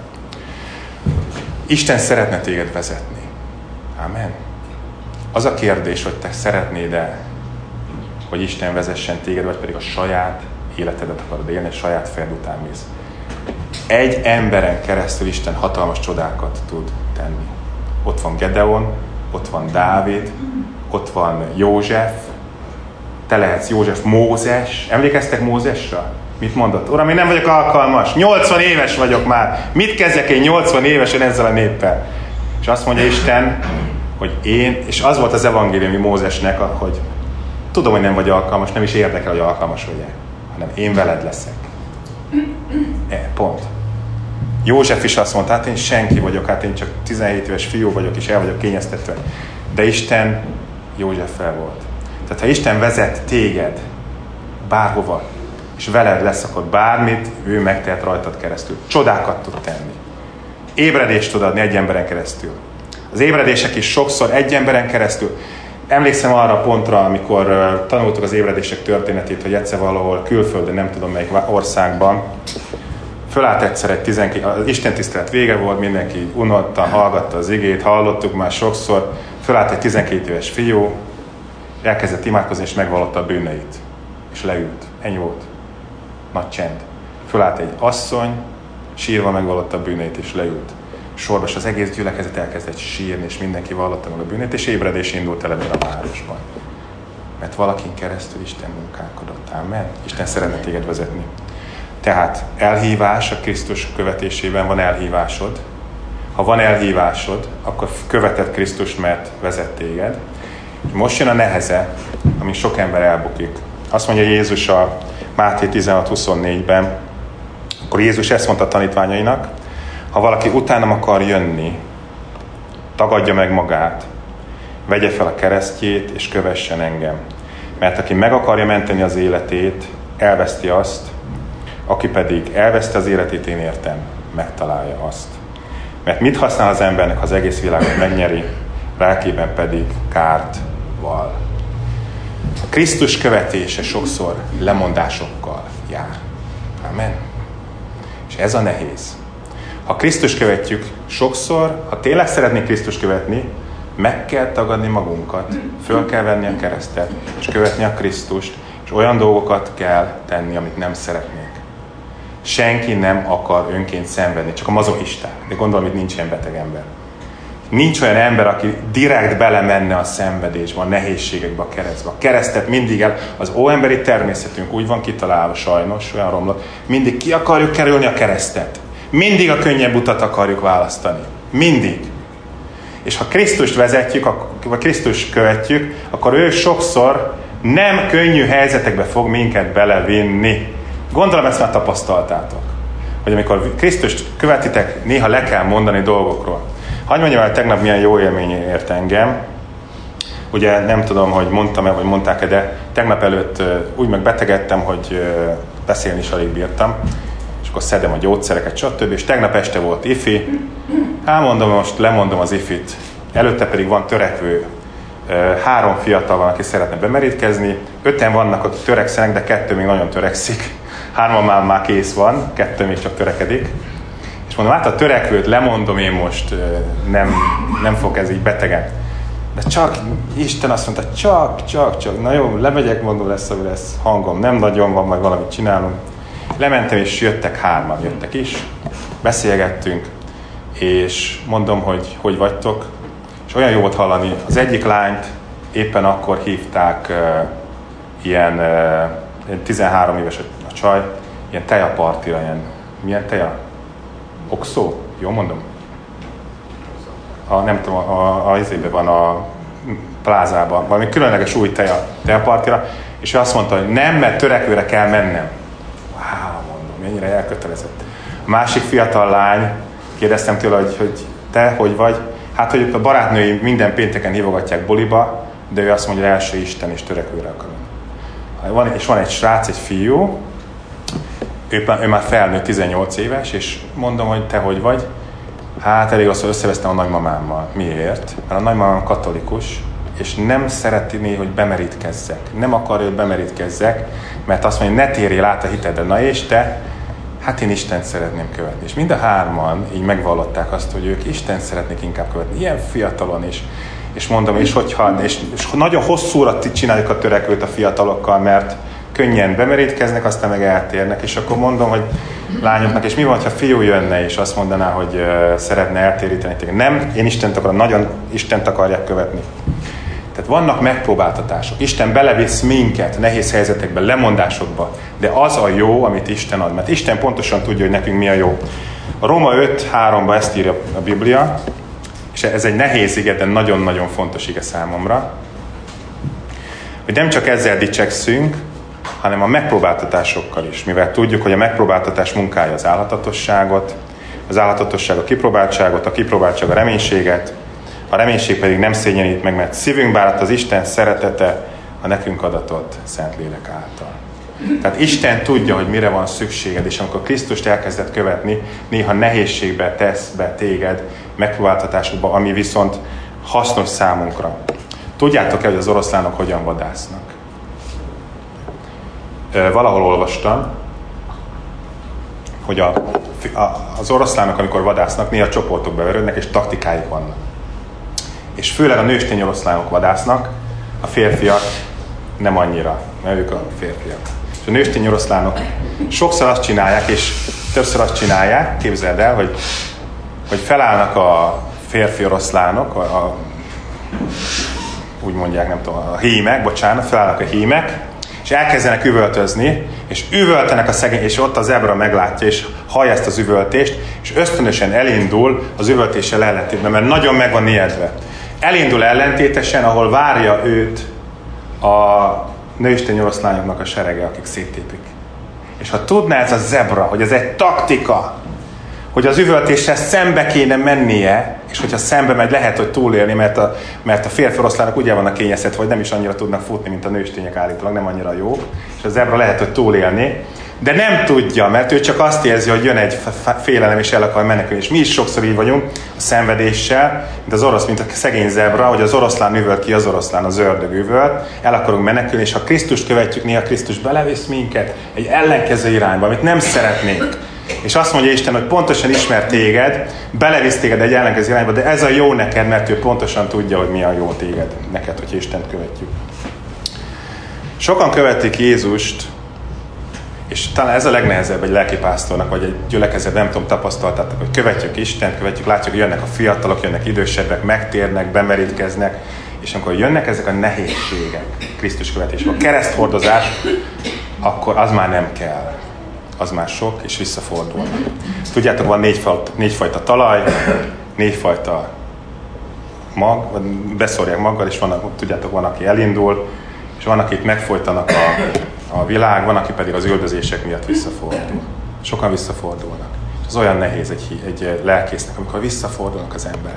Isten szeretne téged vezetni. Amen. Az a kérdés, hogy te szeretnéd-e, hogy Isten vezessen téged, vagy pedig a saját életedet akarod élni, a saját fejed után mész. Egy emberen keresztül Isten hatalmas csodákat tud tenni. Ott van Gedeon, ott van Dávid, ott van József, te lehetsz József, Mózes. Emlékeztek Mózesra? Mit mondott? Uram, én nem vagyok alkalmas, nyolcvan éves vagyok már. Mit kezdjek én nyolcvan évesen ezzel a néppel? És azt mondja Isten, hogy én, és az volt az evangéliumi Mózesnek, hogy tudom, hogy nem vagy alkalmas, nem is érdekel, hogy alkalmas vagy-e, hanem én veled leszek. E, pont. József is azt mondta, hát én senki vagyok, hát én csak tizenhét éves fiú vagyok, és el vagyok kényeztetve. De Isten Józseffel volt. Tehát ha Isten vezet téged bárhova, és veled lesz, akkor bármit ő megtehet rajtad keresztül. Csodákat tud tenni. Ébredést tud adni egy emberen keresztül. Az ébredések is sokszor egy emberen keresztül. Emlékszem arra a pontra, amikor uh, tanultuk az ébredések történetét, hogy egyszer valahol külföldön, nem tudom melyik országban, fölállt egyszer egy tizenkét, az istentisztelet vége volt, mindenki unottan hallgatta az igét, hallottuk már sokszor, fölállt egy tizenkét éves fiú, elkezdett imádkozni, és megvallotta a bűneit. És leült. Ennyi volt. Nagy csend. Fölállt egy asszony, sírva megvallotta a bűneit, és leült. Sorba, és az egész gyülekezet elkezdett sírni, és mindenki vallotta meg a bűnét, és ébredés indult el ebben a városban. Mert valakin keresztül Isten munkálkodott. Amen. Isten szeretne téged vezetni. Tehát elhívás, a Krisztus követésében van elhívásod. Ha van elhívásod, akkor követed Krisztus, mert vezet téged. Most jön a neheze, amin sok ember elbukik. Azt mondja Jézus a Máté tizenhat huszonnégyben, akkor Jézus ezt mondta a tanítványainak, ha valaki utánam akar jönni, tagadja meg magát, vegye fel a keresztjét, és kövessen engem. Mert aki meg akarja menteni az életét, elveszti azt, aki pedig elveszti az életét, én értem, megtalálja azt. Mert mit használ az embernek, ha az egész világot megnyeri, lelkében pedig kárt val. A Krisztus követése sokszor lemondásokkal jár. Amen. És ez a nehéz. Ha Krisztus követjük, sokszor, ha tényleg szeretnénk Krisztus követni, meg kell tagadni magunkat, föl kell venni a keresztet, és követni a Krisztust, és olyan dolgokat kell tenni, amit nem szeretnénk. Senki nem akar önként szenvedni, csak a mazochisták. De gondolom, hogy nincs ilyen beteg ember. Nincs olyan ember, aki direkt belemenne a szenvedésbe, a nehézségekbe, a keresztbe. A keresztet mindig el, az óemberi természetünk úgy van kitalálva sajnos, olyan romlott, mindig ki akarjuk kerülni a keresztet. Mindig a könnyebb utat akarjuk választani. Mindig. És ha Krisztust vezetjük, vagy Krisztust követjük, akkor ő sokszor nem könnyű helyzetekbe fog minket belevinni. Gondolom, ezt már tapasztaltátok. Hogy amikor Krisztust követitek, néha le kell mondani dolgokról. Hadd mondjam el, tegnap milyen jó élmény ért engem. Ugye nem tudom, hogy mondtam-e, vagy mondták-e, de tegnap előtt úgy megbetegedtem, hogy beszélni is alig bírtam. És akkor szedem a gyógyszereket, stb. És tegnap este volt ifi. Elmondom, most lemondom az ifit. Előtte pedig van törekvő. Három fiatal van, aki szeretne bemerítkezni. Öten vannak, akik törekszenek, de kettő még nagyon törekszik. Hárman már, már kész van, kettő még csak törekedik. És mondom, hát a törekvőt lemondom én most, nem, nem fog ez így betegen. De csak, Isten azt mondta, csak, csak, csak, na jó, lemegyek, mondom, lesz, hogy lesz hangom, nem nagyon van, majd valamit csinálunk. Lementem, és jöttek hárman, jöttek is, beszélgettünk, és mondom, hogy hogy vagytok, és olyan jó volt hallani, az egyik lányt éppen akkor hívták uh, ilyen uh, tizenhárom éves a csaj, ilyen tejapartira, ilyen, milyen teja? Okszó? Jól mondom? A, nem tudom, a, a, a izébe van a plázában, valami különleges új teja, tejapartira, és ő azt mondta, hogy nem, mert törekvőre kell mennem. Wow, mondom, mennyire elkötelezett. A másik fiatal lány, kérdeztem tőle, hogy, hogy te hogy vagy? Hát, hogy a barátnői minden pénteken hívogatják buliba, de ő azt mondja, hogy első Isten és törekvőre akar. Van, és van egy srác, egy fiú, ő, ő már felnőtt, tizennyolc éves, és mondom, hogy te hogy vagy? Hát elég az, hogy összevesztem a nagymamámmal. Miért? Mert a nagymamám katolikus, és nem szeretné, hogy bemerítkezzek. Nem akarja, hogy bemerítkezzek, mert azt mondja, ne térjél át a hitedre. Na és te? Hát én Istent szeretném követni. És mind a hárman így megvallották azt, hogy ők Istent szeretnék inkább követni. Ilyen fiatalon is. És mondom, és hogyha, és, és nagyon hosszúra csináljuk a törekvőt a fiatalokkal, mert könnyen bemerítkeznek, aztán meg eltérnek, és akkor mondom, hogy lányoknak, és mi van, ha fiú jönne, és azt mondaná, hogy uh, szeretne eltéríteni téged. Nem, én Istent akarom, nagyon Istent akarják követni. Tehát vannak megpróbáltatások. Isten belevisz minket nehéz helyzetekbe, lemondásokba, de az a jó, amit Isten ad. Mert Isten pontosan tudja, hogy nekünk mi a jó. A Róma öt háromba ezt írja a Biblia, és ez egy nehéz ige, de nagyon-nagyon fontos ige számomra, hogy nem csak ezzel dicsekszünk, hanem a megpróbáltatásokkal is. Mivel tudjuk, hogy a megpróbáltatás munkája az álhatatosságot, az álhatatosság a kipróbáltságot, a kipróbáltság a reménységet, a reménység pedig nem szégyenít meg, mert szívünk bárat az Isten szeretete a nekünk adatott Szentlélek által. Tehát Isten tudja, hogy mire van szükséged, és amikor Krisztust elkezdett követni, néha nehézségbe tesz be téged, megpróbáltatásokba, ami viszont hasznos számunkra. Tudjátok-e, hogy az oroszlánok hogyan vadásznak? Valahol olvastam, hogy a, a, az oroszlánok, amikor vadásznak, néha csoportokba verődnek, és taktikáik vannak. És főleg a nőstény oroszlánok vadásznak, a férfiak nem annyira, mert ők a férfiak. És a nőstény oroszlánok sokszor azt csinálják, és többször azt csinálják, képzeld el, hogy, hogy felállnak a férfi oroszlánok, a, a, úgy mondják, nem tudom, a hímek, bocsánat, felállnak a hímek, és elkezdenek üvöltözni, és üvöltenek a szegény, és ott a zebra meglátja, és hallja ezt az üvöltést, és ösztönösen elindul az üvöltéssel ellentétben, mert nagyon meg van ijedve. Elindul ellentétesen, ahol várja őt a nőstény oroszlányoknak a serege, akik széttépik. És ha tudná ez a zebra, hogy ez egy taktika, hogy az üvöltéssel szembe kéne mennie, és hogyha szembe megy, lehet, hogy túlélni, mert a, mert a férfi oroszlánok ugye vannak kényeztetve, hogy nem is annyira tudnak futni, mint a nőstények állítólag, nem annyira jó, és a zebra lehet, hogy túlélni, de nem tudja, mert ő csak azt érzi, hogy jön egy félelem, és el akar menekülni. És mi is sokszor így vagyunk a szenvedéssel, mint az orosz, mint a szegény zebra, hogy az oroszlán üvölt ki, az oroszlán, az ördög üvölt, el akarunk menekülni, és ha Krisztust követjük, néha Krisztus belevisz minket egy ellenkező irányba, amit nem szeretnénk. És azt mondja Isten, hogy pontosan ismer téged, belevisz téged egy ellenkező irányba, de ez a jó neked, mert ő pontosan tudja, hogy mi a jó téged neked, hogy Istent követjük. Sokan követik Jézust, és talán ez a legnehezebb egy lelkipásztornak, vagy egy gyülekezetben, nem tudom, tapasztaltátok, hogy követjük Istent, követjük, látjuk, hogy jönnek a fiatalok, jönnek idősebbek, megtérnek, bemerítkeznek, és amikor jönnek ezek a nehézségek, Krisztus követés, a kereszthordozás, akkor az már nem kell. Az már sok, és visszafordul. Tudjátok, van négyfajta, négyfajta talaj, négyfajta mag, beszórják maggal, és van, tudjátok, van, aki elindul, és van, akit megfojtanak a, a világ, van, aki pedig az üldözések miatt visszafordul. Sokan visszafordulnak. És az olyan nehéz egy, egy lelkésznek, amikor visszafordulnak az emberek.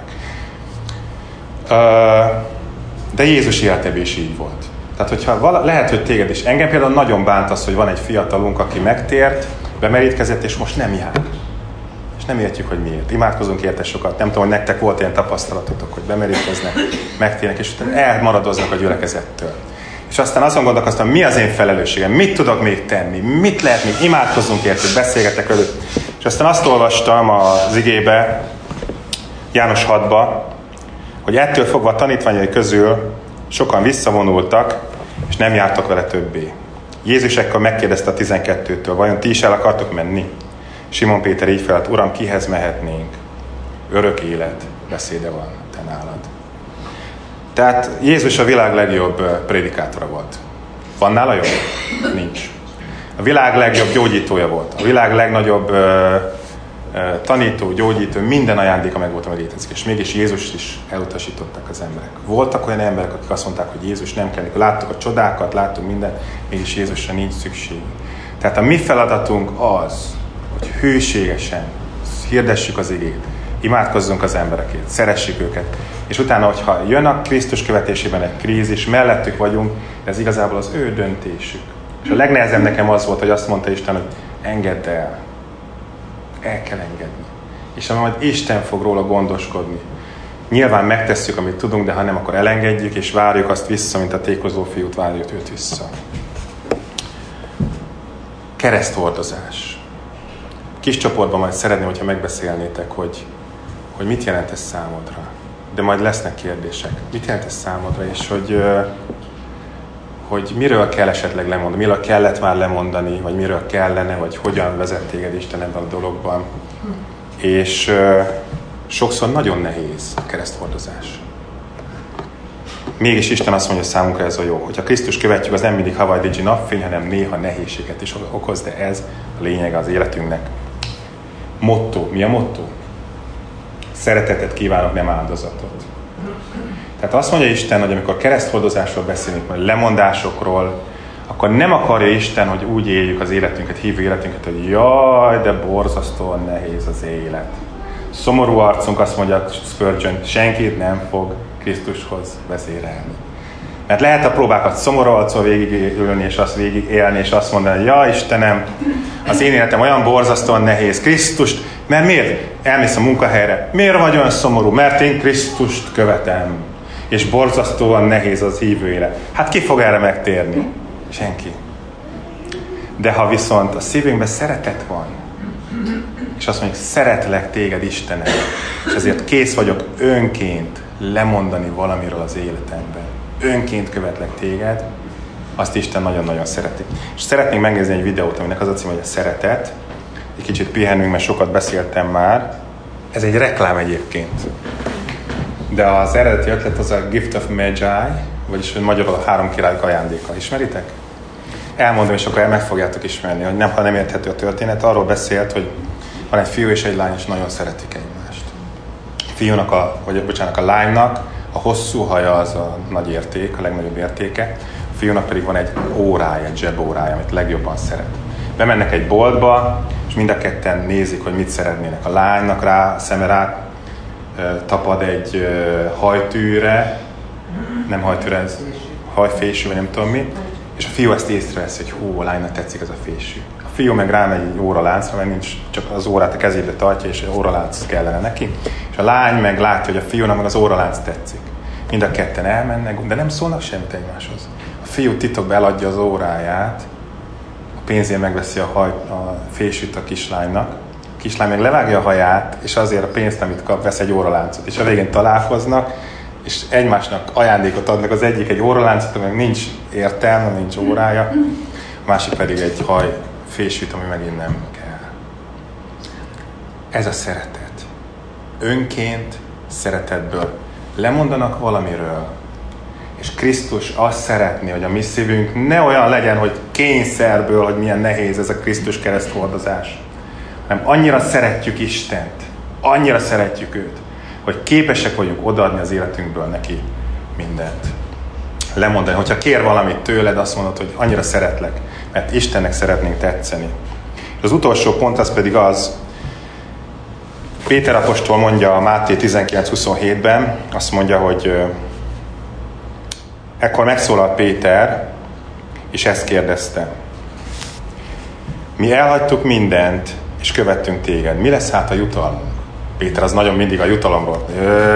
De Jézus életében is így volt. Tehát, hogyha vala, lehet, hogy téged is. Engem például nagyon bánt az, hogy van egy fiatalunk, aki megtért, bemerítkezett, és most nem jár. És nem értjük, hogy miért. Imádkozunk érte sokat. Nem tudom, hogy nektek volt ilyen tapasztalatotok, hogy bemerítkeznek, megtérnek, és utána elmaradoznak a gyülekezettől. És aztán azon gondolkoztam, mi az én felelősségem, mit tudok még tenni, mit lehet még, imádkozzunk értük, beszélgetek velük. És aztán azt olvastam az igébe, János hatba, hogy ettől fogva a tanítványai közül sokan visszavonultak, és nem jártak vele többé. Jézus ekkor megkérdezte a tizenkettőtől, vajon ti is el akartok menni? Simon Péter így felelt, Uram, kihez mehetnénk? Örök élet beszéde van te nálad. Tehát Jézus a világ legjobb prédikátora volt. Van nála jobb? Nincs. A világ legjobb gyógyítója volt. A világ legnagyobb uh, uh, tanító, gyógyító, minden ajándéka meg volt, ami létezik. És mégis Jézust is elutasították az emberek. Voltak olyan emberek, akik azt mondták, hogy Jézus nem kell. Láttuk a csodákat, láttuk mindent, mégis Jézusra nincs szükség. Tehát a mi feladatunk az, hogy hűségesen hirdessük az igét, imádkozzunk az emberekért, szeressük őket, és utána, hogyha jön a Krisztus követésében egy krízis, mellettük vagyunk, de ez igazából az ő döntésük. És a legnehezebb nekem az volt, hogy azt mondta Isten, hogy engedd el. El kell engedni. És majd Isten fog róla gondoskodni. Nyilván megtesszük, amit tudunk, de ha nem, akkor elengedjük, és várjuk azt vissza, mint a tékozó fiút várjuk őt vissza. Kereszthordozás. Kis csoportban majd szeretném, hogyha megbeszélnétek, hogy, hogy mit jelent ez számodra. De majd lesznek kérdések. Mit jelent ez számodra, és hogy, hogy miről kell esetleg lemondani, miről kellett már lemondani, vagy miről kellene, vagy hogyan vezet téged Isten ebben a dologban. És uh, sokszor nagyon nehéz a kereszthordozás. Mégis Isten azt mondja számunkra, ez a jó. Hogyha Krisztus követjük, az nem mindig Hawaii napfény, hanem néha nehézséget is okoz, de ez a lényege az életünknek. Motto. Mi a motto? Szeretetet kívánok, nem áldozatot. Tehát azt mondja Isten, hogy amikor kereszthordozásról beszélünk, vagy lemondásokról, akkor nem akarja Isten, hogy úgy éljük az életünket, hívő életünket, hogy jaj, de borzasztóan nehéz az élet. Szomorú arcunk, azt mondja Spurgeon, senkit nem fog Krisztushoz vezérelni. Mert lehet a próbákat szomorú arccal végigülni, és azt végig élni, és azt mondani, hogy ja Istenem, az én életem olyan borzasztóan nehéz. Krisztust, mert miért? Elmész a munkahelyre. Miért vagy olyan szomorú? Mert én Krisztust követem. És borzasztóan nehéz az hívő élet. Hát ki fog erre megtérni? Senki. De ha viszont a szívünkben szeretet van, és azt mondjuk, szeretlek téged Istenem, és ezért kész vagyok önként lemondani valamiről az életemben. Önként követlek téged, azt Isten nagyon-nagyon szereti. És szeretnénk megnézni egy videót, aminek az a cím, hogy a szeretet. Egy kicsit pihenünk, mert sokat beszéltem már. Ez egy reklám egyébként. De az eredeti ötlet az a Gift of Magi, vagyis hogy magyarul a három királyok ajándéka. Ismeritek? Elmondom, és akkor el meg fogjátok ismerni, hogy nem, ha nem érthető a történet. Arról beszélt, hogy van egy fiú és egy lány, és nagyon szeretik egymást. A fiúnak, a, vagy bocsánat, a lánynak a hosszú haja az a nagy érték, a legnagyobb értéke. A fiúnak pedig van egy órája, egy zsebórája, amit legjobban szeret. Bemennek egy boltba, és mind a ketten nézik, hogy mit szeretnének. A lánynak rá, szeme rá tapad egy hajtűre, nem hajtűre, ez hajfésű, vagy nem tudom mi, és a fiú ezt észreveszi, hogy hú, a lánynak tetszik ez a fésű. A fiú meg rámegy egy óraláncra, mert nincs, csak az órát a kezébe tartja, és egy óralánc kellene neki. És a lány meg látja, hogy a fiúnak meg az óralánc tetszik. Mind a ketten elmennek, de nem szólnak semmit egymáshoz. A fiú titokban eladja az óráját, a pénzért megveszi a, haj, a fésűt a kislánynak, a kislány meg levágja a haját, és azért a pénzt, amit kap, vesz egy óraláncot. És a végén találkoznak, és egymásnak ajándékot adnak, az egyik egy óraláncot, meg nincs értelme, nincs órája, a másik pedig egy haj fésűt, ami megint nem kell. Ez a szeretet. Önként, szeretetből lemondanak valamiről, és Krisztus azt szeretné, hogy a mi szívünk ne olyan legyen, hogy kényszerből, hogy milyen nehéz ez a Krisztus kereszthordozás, hanem annyira szeretjük Istent, annyira szeretjük őt, hogy képesek vagyunk odaadni az életünkből neki mindent. Lemondani, hogyha kér valamit tőled, azt mondod, hogy annyira szeretlek, mert Istennek szeretnénk tetszeni. És az utolsó pont az pedig az, Péter apostol mondja a Máté tizenkilenc huszonhétben, azt mondja, hogy ekkor megszólalt Péter, és ezt kérdezte. Mi elhagytuk mindent, és követtünk téged. Mi lesz hát a jutalmunk? Péter az nagyon mindig a jutalomról.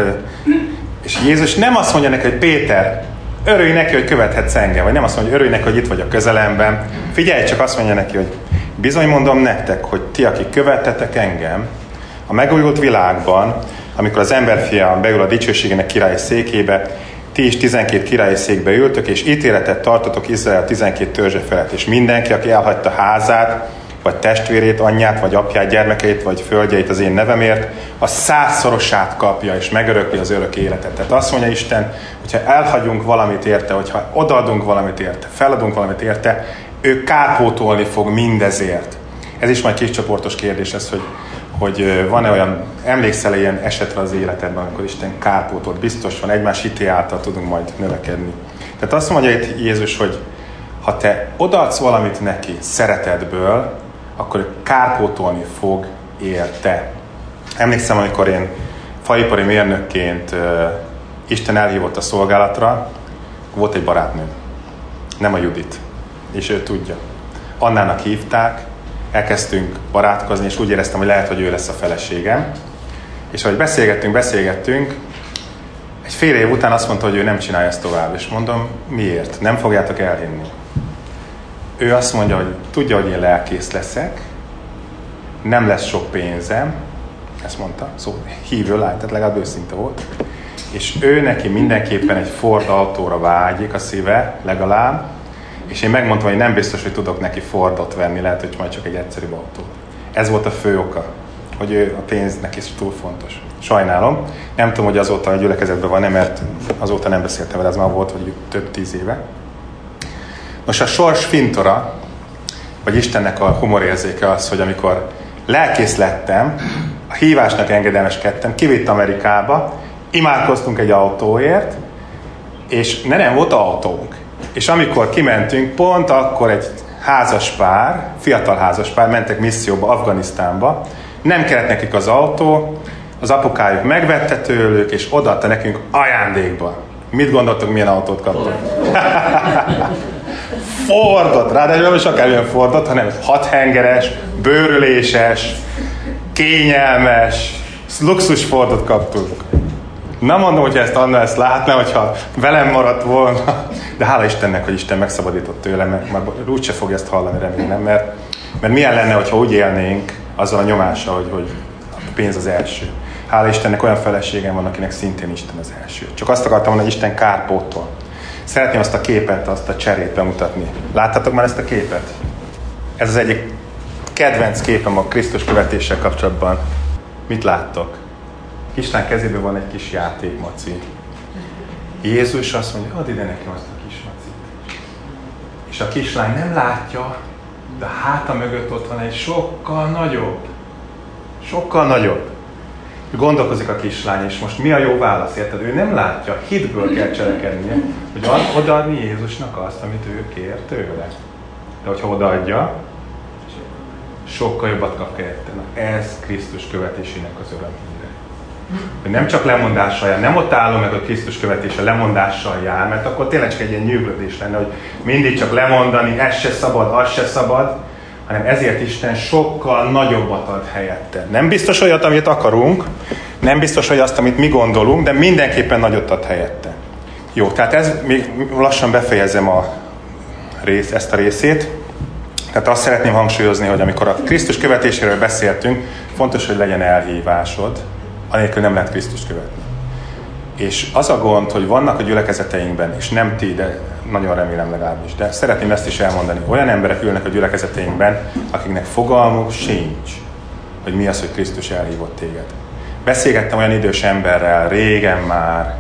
És Jézus nem azt mondja neki, hogy Péter, örülj neki, hogy követhetsz engem, vagy nem azt mondja, hogy örülj neki, hogy itt vagy a közelemben. Figyelj, csak azt mondja neki, hogy bizony mondom nektek, hogy ti, akik követtetek engem, a megújult világban, amikor az emberfia beül a dicsőségének királyi székébe, ti is tizenkét királyi székbe ültök, és ítéletet tartotok Izrael tizenkét törzse felett, és mindenki, aki elhagyta házát, vagy testvérét, anyját, vagy apját, gyermekeit, vagy földjeit az én nevemért, a százszorosát kapja, és megörökli az örök életet. Tehát azt mondja Isten, hogyha elhagyunk valamit érte, hogyha odaadunk valamit érte, feladunk valamit érte, ő kárpótolni fog mindezért. Ez is majd kiscsoportos kérdés ez, hogy, hogy van-e olyan, emlékszel ilyen esetre az életedben, amikor Isten kárpótolt, biztos van, egymás hité által tudunk majd növekedni. Tehát azt mondja itt Jézus, hogy ha te odaadsz valamit neki szeretetből, akkor kárpótolni fog érte. Emlékszem, amikor én faipari mérnökként uh, Isten elhívott a szolgálatra, volt egy barátnőm, nem a Judit, és ő tudja. Annának hívták, elkezdtünk barátkozni, és úgy éreztem, hogy lehet, hogy ő lesz a feleségem. És ahogy beszélgettünk, beszélgettünk, egy fél év után azt mondta, hogy ő nem csinálja ezt tovább, és mondom, miért? Nem fogjátok elhinni. Ő azt mondja, hogy tudja, hogy én lelkész leszek, nem lesz sok pénzem, ezt mondta, szóval hívő lány, tehát legalább őszinte volt, és ő neki mindenképpen egy Ford autóra vágyik a szíve, legalább, és én megmondtam, hogy nem biztos, hogy tudok neki Fordot venni, lehet, hogy majd csak egy egyszerűbb autót. Ez volt a fő oka, hogy ő a pénz neki is túl fontos. Sajnálom. Nem tudom, hogy azóta a gyülekezetben van-e, mert azóta nem beszéltem vele, ez már volt, hogy több tíz éve. Most a sors fintora, vagy Istennek a humorérzéke az, hogy amikor lelkész lettem, a hívásnak engedelmeskedtem, kivitt Amerikába, imádkoztunk egy autóért, és ne nem volt autónk. És amikor kimentünk, pont akkor egy házas pár, fiatal házas pár mentek misszióba, Afganisztánba, nem kellett nekik az autó, az apukájuk megvette tőlük, és odaadta nekünk ajándékba. Mit gondoltok, milyen autót kaptunk? Fordot, ráadásul nem is akár olyan Fordot, hanem hathengeres, bőrüléses, kényelmes, luxus Fordot kaptunk. Nem mondom, hogyha ezt Anna ezt látná, hogyha velem maradt volna, de hála Istennek, hogy Isten megszabadított tőle, mert már úgyse fogja ezt hallani, remélem, mert, mert milyen lenne, hogyha úgy élnénk azzal a nyomással, hogy, hogy a pénz az első. Hála Istennek olyan feleségem van, akinek szintén Isten az első. Csak azt akartam mondani, hogy Isten kárpótol. Szeretném azt a képet, azt a cserét bemutatni. Láttátok már ezt a képet? Ez az egyik kedvenc képem a Krisztus követéssel kapcsolatban. Mit láttok? Kislány kezében van egy kis játékmaci. Jézus azt mondja, add ide nekem azt a kis macit. És a kislány nem látja, de a háta mögött ott van egy sokkal nagyobb. Sokkal nagyobb. Gondolkozik a kislány, és most mi a jó válasz, érted? Ő nem látja, hitből kell cselekednie, hogy odaadni Jézusnak azt, amit ő kér tőle. De hogyha odaadja, és sokkal jobbat kap helyette. Na, ez Krisztus követésének az örömhíre. Hogy nem csak lemondással jár, nem ott állom meg, hogy Krisztus követése lemondással jár, mert akkor tényleg csak egy ilyen nyűglődés lenne, hogy mindig csak lemondani, ez se szabad, az se szabad, hanem ezért Isten sokkal nagyobbat ad helyette. Nem biztos olyat, amit akarunk, nem biztos, hogy azt, amit mi gondolunk, de mindenképpen nagyot ad helyette. Jó, tehát ez, még lassan befejezem a rész, ezt a részét. Tehát azt szeretném hangsúlyozni, hogy amikor a Krisztus követéséről beszéltünk, fontos, hogy legyen elhívásod, anélkül nem lehet Krisztust követni. És az a gond, hogy vannak a gyülekezeteinkben, és nem ti, de nagyon remélem legalábbis, de szeretném ezt is elmondani, olyan emberek ülnek a gyülekezeteinkben, akiknek fogalmuk sincs, hogy mi az, hogy Krisztus elhívott téged. Beszélgettem olyan idős emberrel, régen már,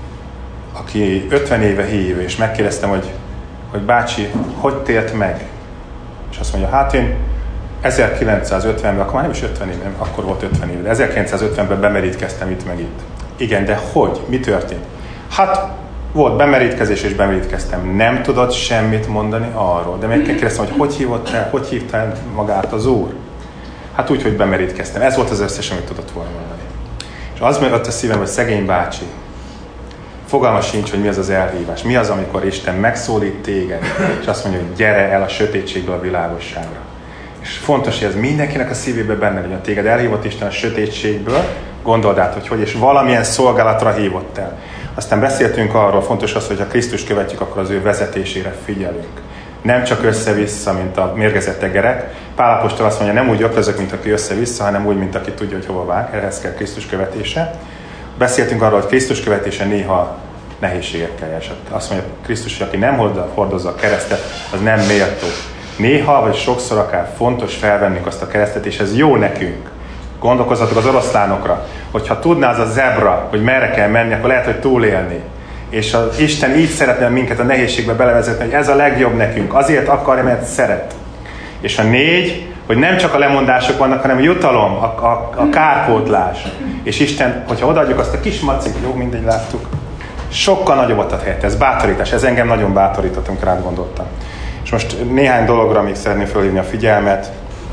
aki ötven éve hív, és megkérdeztem, hogy, hogy bácsi, hogy tért meg? És azt mondja, hát én ezerkilencszázötvenben, akkor már nem is ötven éve, nem, akkor volt ötven éve, de ezerkilencszázötvenben bemerítkeztem itt meg itt. Igen, de hogy? Mi történt? Hát volt bemerítkezés, és bemerítkeztem. Nem tudod semmit mondani arról. De még kérdeztem, hogy hogy hívott el, hogy hívta el magát az Úr? Hát úgy, hogy bemerítkeztem. Ez volt az összes, amit tudott volna mondani. És az mögött a szívem, hogy szegény bácsi, fogalma sincs, hogy mi az az elhívás. Mi az, amikor Isten megszólít téged, és azt mondja, hogy gyere el a sötétségből a világosságra. És fontos, hogy ez mindenkinek a szívében benne legyen. Téged elhívott Isten a sötétségből, gondold át, hogy hogy, és valamilyen szolgálatra hívott el. Aztán beszéltünk arról, fontos az, hogy ha Krisztust követjük, akkor az ő vezetésére figyelünk. Nem csak össze-vissza, mint a mérgezett egerek. Pál apostol azt mondja, nem úgy öklözök, mint aki össze-vissza, hanem úgy, mint aki tudja, hogy hova vág. Ehhez kell Krisztus követése. Beszéltünk arról, hogy Krisztus követése néha nehézségekkel esett. Azt mondja Krisztus, hogy aki nem hordozza a keresztet, az nem méltó. Néha, vagy sokszor akár fontos felvennünk azt a keresztet, és ez jó nekünk. Gondolkozzatok az oroszlánokra, hogyha tudná az a zebra, hogy merre kell menni, akkor lehet, hogy túlélni. És az Isten így szeretne minket a nehézségbe belevezetni, hogy ez a legjobb nekünk. Azért akarja, mert szeret. És a négy, hogy nem csak a lemondások vannak, hanem a jutalom, a, a, a kárpótlás. És Isten, hogyha odaadjuk azt a kis macit, jó, mindegy, láttuk, sokkal nagyobbat ad helyett. Ez bátorítás. Ez engem nagyon bátorított, amikor rád gondoltam. És most néhány dologra még szeretném felhívni a figyelmet.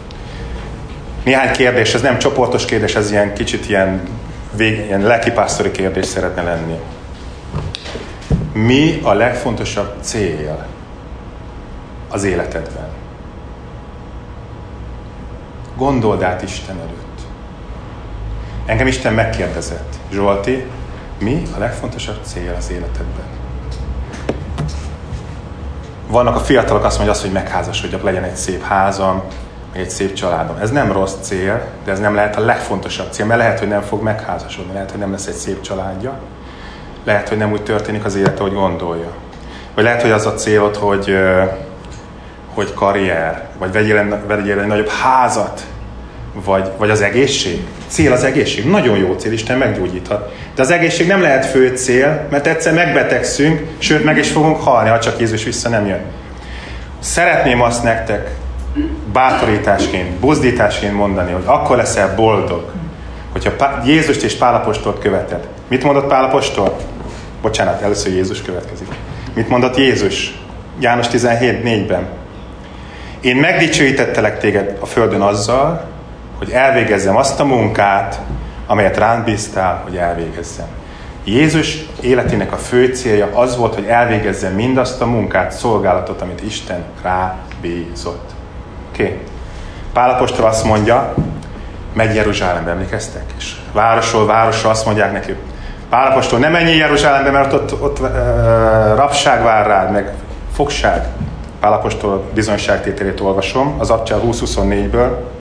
Néhány kérdés, ez nem csoportos kérdés, ez ilyen kicsit ilyen, vég, ilyen lelkipásztori kérdés szeretne lenni. Mi a legfontosabb cél az életedben? Gondold át Isten előtt. Engem Isten megkérdezett. Zsolti, mi a legfontosabb cél az életedben? Vannak a fiatalok, azt mondja azt, hogy megházasodjak, legyen egy szép házam, meg egy szép családom. Ez nem rossz cél, de ez nem lehet a legfontosabb cél, mert lehet, hogy nem fog megházasodni, lehet, hogy nem lesz egy szép családja, lehet, hogy nem úgy történik az élete, ahogy gondolja. Vagy lehet, hogy az a célod, hogy, hogy karrier, vagy vegyél, vegyél egy nagyobb házat, vagy, vagy az egészség. Cél az egészség. Nagyon jó cél, Isten meggyógyíthat. De az egészség nem lehet fő cél, mert egyszer megbetegszünk, sőt meg is fogunk halni, ha csak Jézus vissza nem jön. Szeretném azt nektek bátorításként, buzdításként mondani, hogy akkor leszel boldog, hogyha Jézust és Pál apostolt követed. Mit mondott Pál apostol? Bocsánat, először Jézus következik. Mit mondott Jézus? János tizenhét négyben. Én megdicsőítettelek téged a földön azzal, hogy elvégezzem azt a munkát, amelyet rám bíztál, hogy elvégezzem. Jézus életének a fő célja az volt, hogy elvégezzem mindazt a munkát, szolgálatot, amit Isten rábízott. Oké. Okay. Pál apostol azt mondja, megy Jeruzsálembe, emlékeztek? És városról városra azt mondják neki, Pál apostol, ne menjél Jeruzsálembe, mert ott, ott, ott uh, rabság vár rád, meg fogság. Pál apostol bizonyságtételét olvasom, az Abcsel húsz huszonnégyből.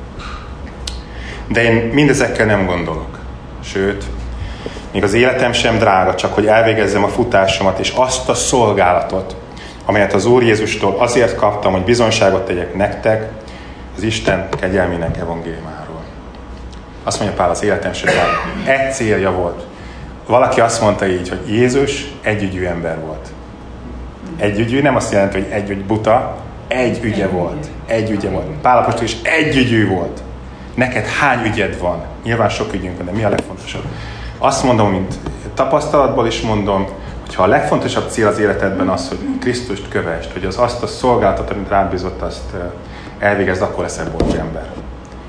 De én mindezekkel nem gondolok. Sőt, még az életem sem drága, csak hogy elvégezzem a futásomat, és azt a szolgálatot, amelyet az Úr Jézustól azért kaptam, hogy bizonyságot tegyek nektek, az Isten kegyelmének evangéliumáról. Azt mondja Pál, az életem sem drága. Egy célja volt. Valaki azt mondta így, hogy Jézus együgyű ember volt. Együgyű nem azt jelenti, hogy együgy buta, egy ügye volt. Egy ügye volt. Pál apostol is együgyű volt. Neked hány ügyed van? Nyilván sok ügyünk van, de mi a legfontosabb? Azt mondom, mint tapasztalatból is mondom, hogy ha a legfontosabb cél az életedben az, hogy Krisztust kövesd, hogy az azt a szolgáltat, amit rád bízott, azt elvégezd, akkor leszel boldog ember.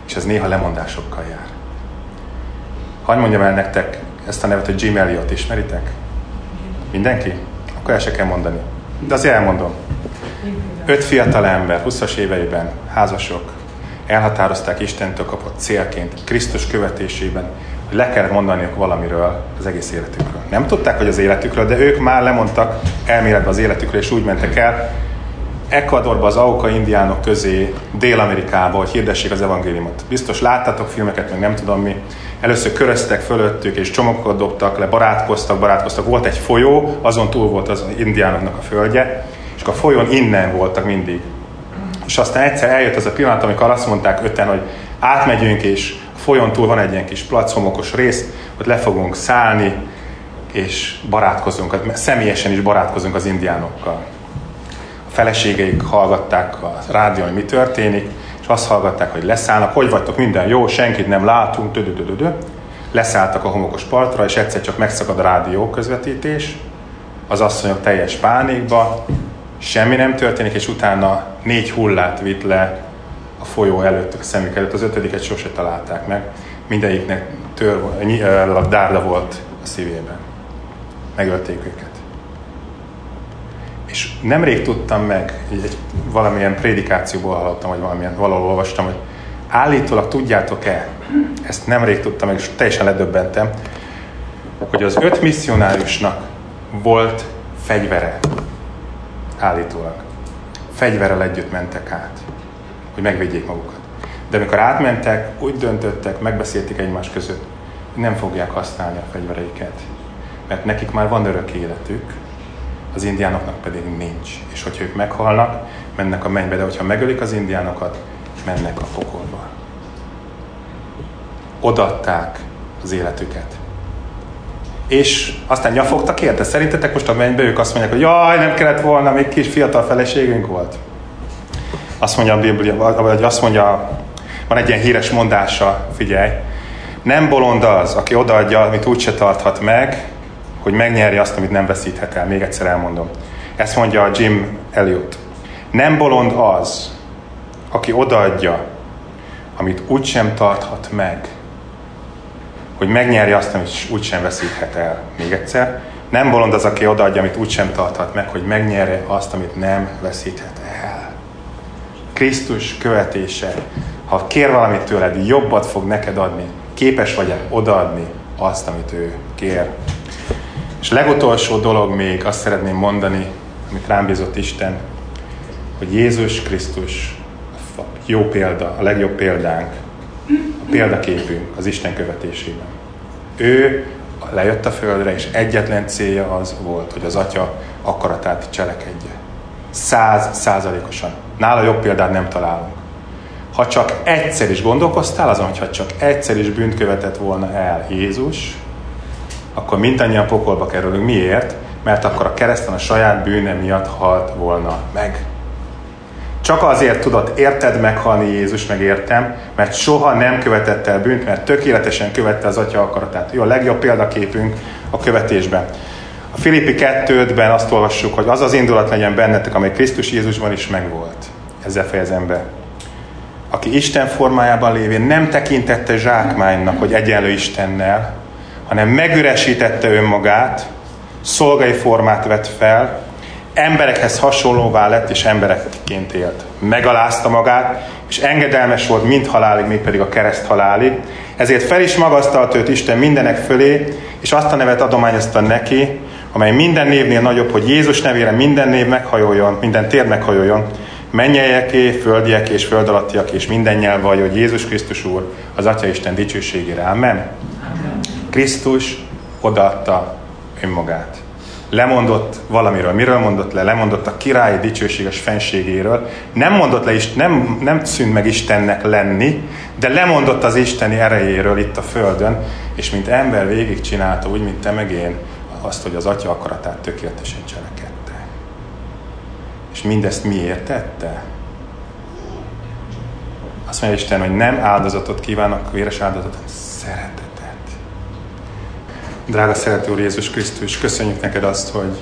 és ez néha lemondásokkal jár. Hadd mondjam el nektek ezt a nevet, hogy Jim Elliot, ismeritek? Mindenki? Akkor el se kell mondani. De azért elmondom. Öt fiatal ember, huszas éveiben, házasok, elhatározták Istentől kapott célként, Krisztus követésében, hogy le kellett mondaniuk valamiről az egész életükről. Nem tudták, hogy az életükről, de ők már lemondtak elméletbe az életükről, és úgy mentek el Ecuadorba, az Auca indiánok közé, Dél-Amerikába, hogy hirdessék az evangéliumot. Biztos láttátok filmeket, meg nem tudom mi. Először köröztek fölöttük, és csomagokat dobtak le, barátkoztak, barátkoztak. Volt egy folyó, azon túl volt az indiánoknak a földje, és a folyón innen voltak mindig. És aztán egyszer eljött az a pillanat, amikor azt mondták öten, hogy átmegyünk, és a folyón túl van egy ilyen kis plac, homokos rész, hogy le fogunk szállni, és barátkozunk, személyesen is barátkozunk az indiánokkal. A feleségeik hallgatták a rádión, hogy mi történik, és azt hallgatták, hogy leszállnak, hogy vagytok, minden jó, senkit nem látunk, dödödödödö. Leszálltak a homokos partra, és egyszer csak megszakad a rádió közvetítés, az asszonyok teljes pánikba, semmi nem történik, és utána négy hullát vitt le a folyó előtt, a szemük előtt, az ötödiket sose találták meg, mindegyiknek tör, dárda volt a szívében. Megölték őket. És nemrég tudtam meg, egy, valamilyen prédikációból hallottam, vagy valamilyen, valahol olvastam, hogy állítólag tudjátok-e, ezt nemrég tudtam meg, és teljesen ledöbbentem, hogy az öt misszionáriusnak volt fegyvere. Állítólag. Fegyverrel együtt mentek át, hogy megvédjék magukat. De amikor átmentek, úgy döntöttek, megbeszélték egymás között, hogy nem fogják használni a fegyvereiket. Mert nekik már van örök életük, az indiánoknak pedig nincs. És hogyha ők meghalnak, mennek a mennybe, de hogyha megölik az indiánokat, mennek a pokolba. Odaadták az életüket. És aztán nyafogtak érte. Szerintetek most a mennybe ők azt mondják, hogy jaj, nem kellett volna, még kis fiatal feleségünk volt. Azt mondja a Biblia, vagy azt mondja, van egy ilyen híres mondása, figyelj, nem bolond az, aki odaadja, amit úgyse tarthat meg, hogy megnyerje azt, amit nem veszíthet el. Még egyszer elmondom. Ezt mondja Jim Elliot. Nem bolond az, aki odaadja, amit úgysem tarthat meg, hogy megnyerje azt, amit úgysem veszíthet el. Még egyszer. Nem bolond az, aki odaadja, amit úgysem tarthat meg, hogy megnyerje azt, amit nem veszíthet el. Krisztus követése. Ha kér valamit tőled, jobbat fog neked adni. Képes vagy odaadni azt, amit ő kér. És legutolsó dolog még azt szeretném mondani, amit rám bízott Isten, hogy Jézus Krisztus a jó példa, a legjobb példánk, a példaképünk az Isten követésében. Ő lejött a földre, és egyetlen célja az volt, hogy az Atya akaratát cselekedje. Száz százalékosan. Nála jobb példát nem találunk. Ha csak egyszer is gondolkoztál azon, hogyha csak egyszer is bűnt követett volna el Jézus, akkor mindannyian pokolba kerülünk. Miért? Mert akkor a kereszten a saját bűne miatt halt volna meg. Csak azért tudott érted meghalni Jézus, meg értem, mert soha nem követett el bűnt, mert tökéletesen követte az Atya akaratát. Ő a legjobb példaképünk a követésben. A Filippi kettőben azt olvassuk, hogy az az indulat legyen bennetek, amely Krisztus Jézusban is megvolt. Ezzel fejezem be. Aki Isten formájában lévén nem tekintette zsákmánynak, hogy egyenlő Istennel, hanem megüresítette önmagát, szolgai formát vett fel, emberekhez hasonlóvá lett, és emberekként élt. Megalázta magát, és engedelmes volt mind halálig, még pedig a kereszt halálig. Ezért fel is magasztalt őt Isten mindenek fölé, és azt a nevet adományozta neki, amely minden névnél nagyobb, hogy Jézus nevére minden név meghajoljon, minden tér meghajoljon, mennyeieké, földieké és föld alattiak, és minden nyelv vallja, hogy Jézus Krisztus Úr, az Atya Isten dicsőségére. Amen. Krisztus odaadta önmagát. Lemondott valamiről. Miről mondott le? Lemondott a királyi dicsőséges fenségéről. Nem mondott le, nem, nem szűnt meg Istennek lenni, de lemondott az isteni erejéről itt a földön, és mint ember végigcsinálta, úgy, mint te meg én, azt, hogy az Atya akaratát tökéletesen cselekedte. És mindezt miért tette? Azt mondja Isten, hogy nem áldozatot kívánok, véres áldozatot, hanem szeretetet. Drága szerető Úr Jézus Krisztus, köszönjük neked azt, hogy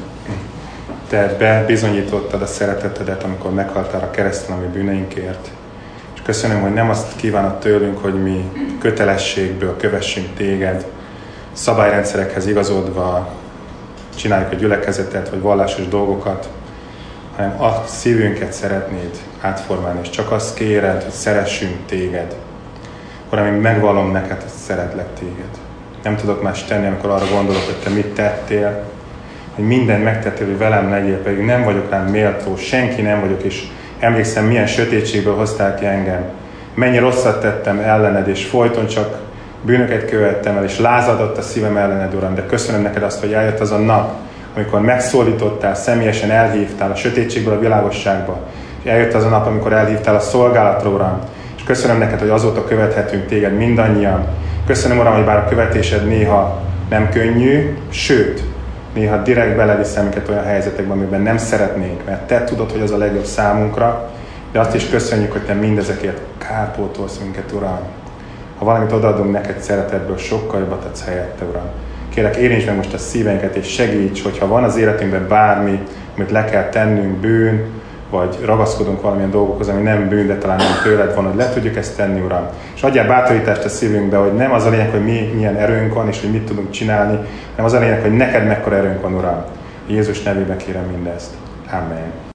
te bebizonyítottad a szeretetedet, amikor meghaltál a kereszten a mi bűneinkért. És Köszönöm, hogy nem azt kívánod tőlünk, hogy mi kötelességből kövessünk téged, szabályrendszerekhez igazodva csináljuk a gyülekezetet, vagy vallásos dolgokat, hanem a szívünket szeretnéd átformálni, és csak azt kéred, hogy szeressünk téged. Uram, én megvallom neked, hogy szeretlek téged. Nem tudok más tenni, amikor arra gondolok, hogy te mit tettél, hogy mindent megtettél, hogy velem legyél, pedig nem vagyok rám méltó, senki nem vagyok, és emlékszem, milyen sötétségből hoztál ki engem. Mennyi rosszat tettem ellened, és folyton csak bűnöket követtem el, és lázadott a szívem ellened, Uram, de köszönöm neked azt, hogy eljött az a nap, amikor megszólítottál, személyesen elhívtál a sötétségből a világosságba, és eljött az a nap, amikor elhívtál a szolgálatra, Uram, és köszönöm neked, hogy azóta követhetünk téged mindannyian. Köszönöm, Uram, hogy bár a követésed néha nem könnyű, sőt, néha direkt belevisz minket olyan helyzetekbe, amiben nem szeretnénk, mert te tudod, hogy az a legjobb számunkra, de azt is köszönjük, hogy te mindezekért kárpótolsz minket, Uram. Ha valamit odaadunk neked szeretetből, sokkal jobbat adsz helyette, Uram. Kérlek, érintsd meg most a szíveinket, és segíts, hogyha van az életünkben bármi, amit le kell tennünk, bűn, vagy ragaszkodunk valamilyen dolgokhoz, ami nem bűn, de talán nem tőled van, hogy le tudjuk ezt tenni, Uram. És adjál bátorítást a szívünkbe, hogy nem az a lényeg, hogy mi milyen erőnk van, és hogy mit tudunk csinálni, hanem az a lényeg, hogy neked mekkora erőnk van, Uram. Jézus nevében kérem mindezt. Amen.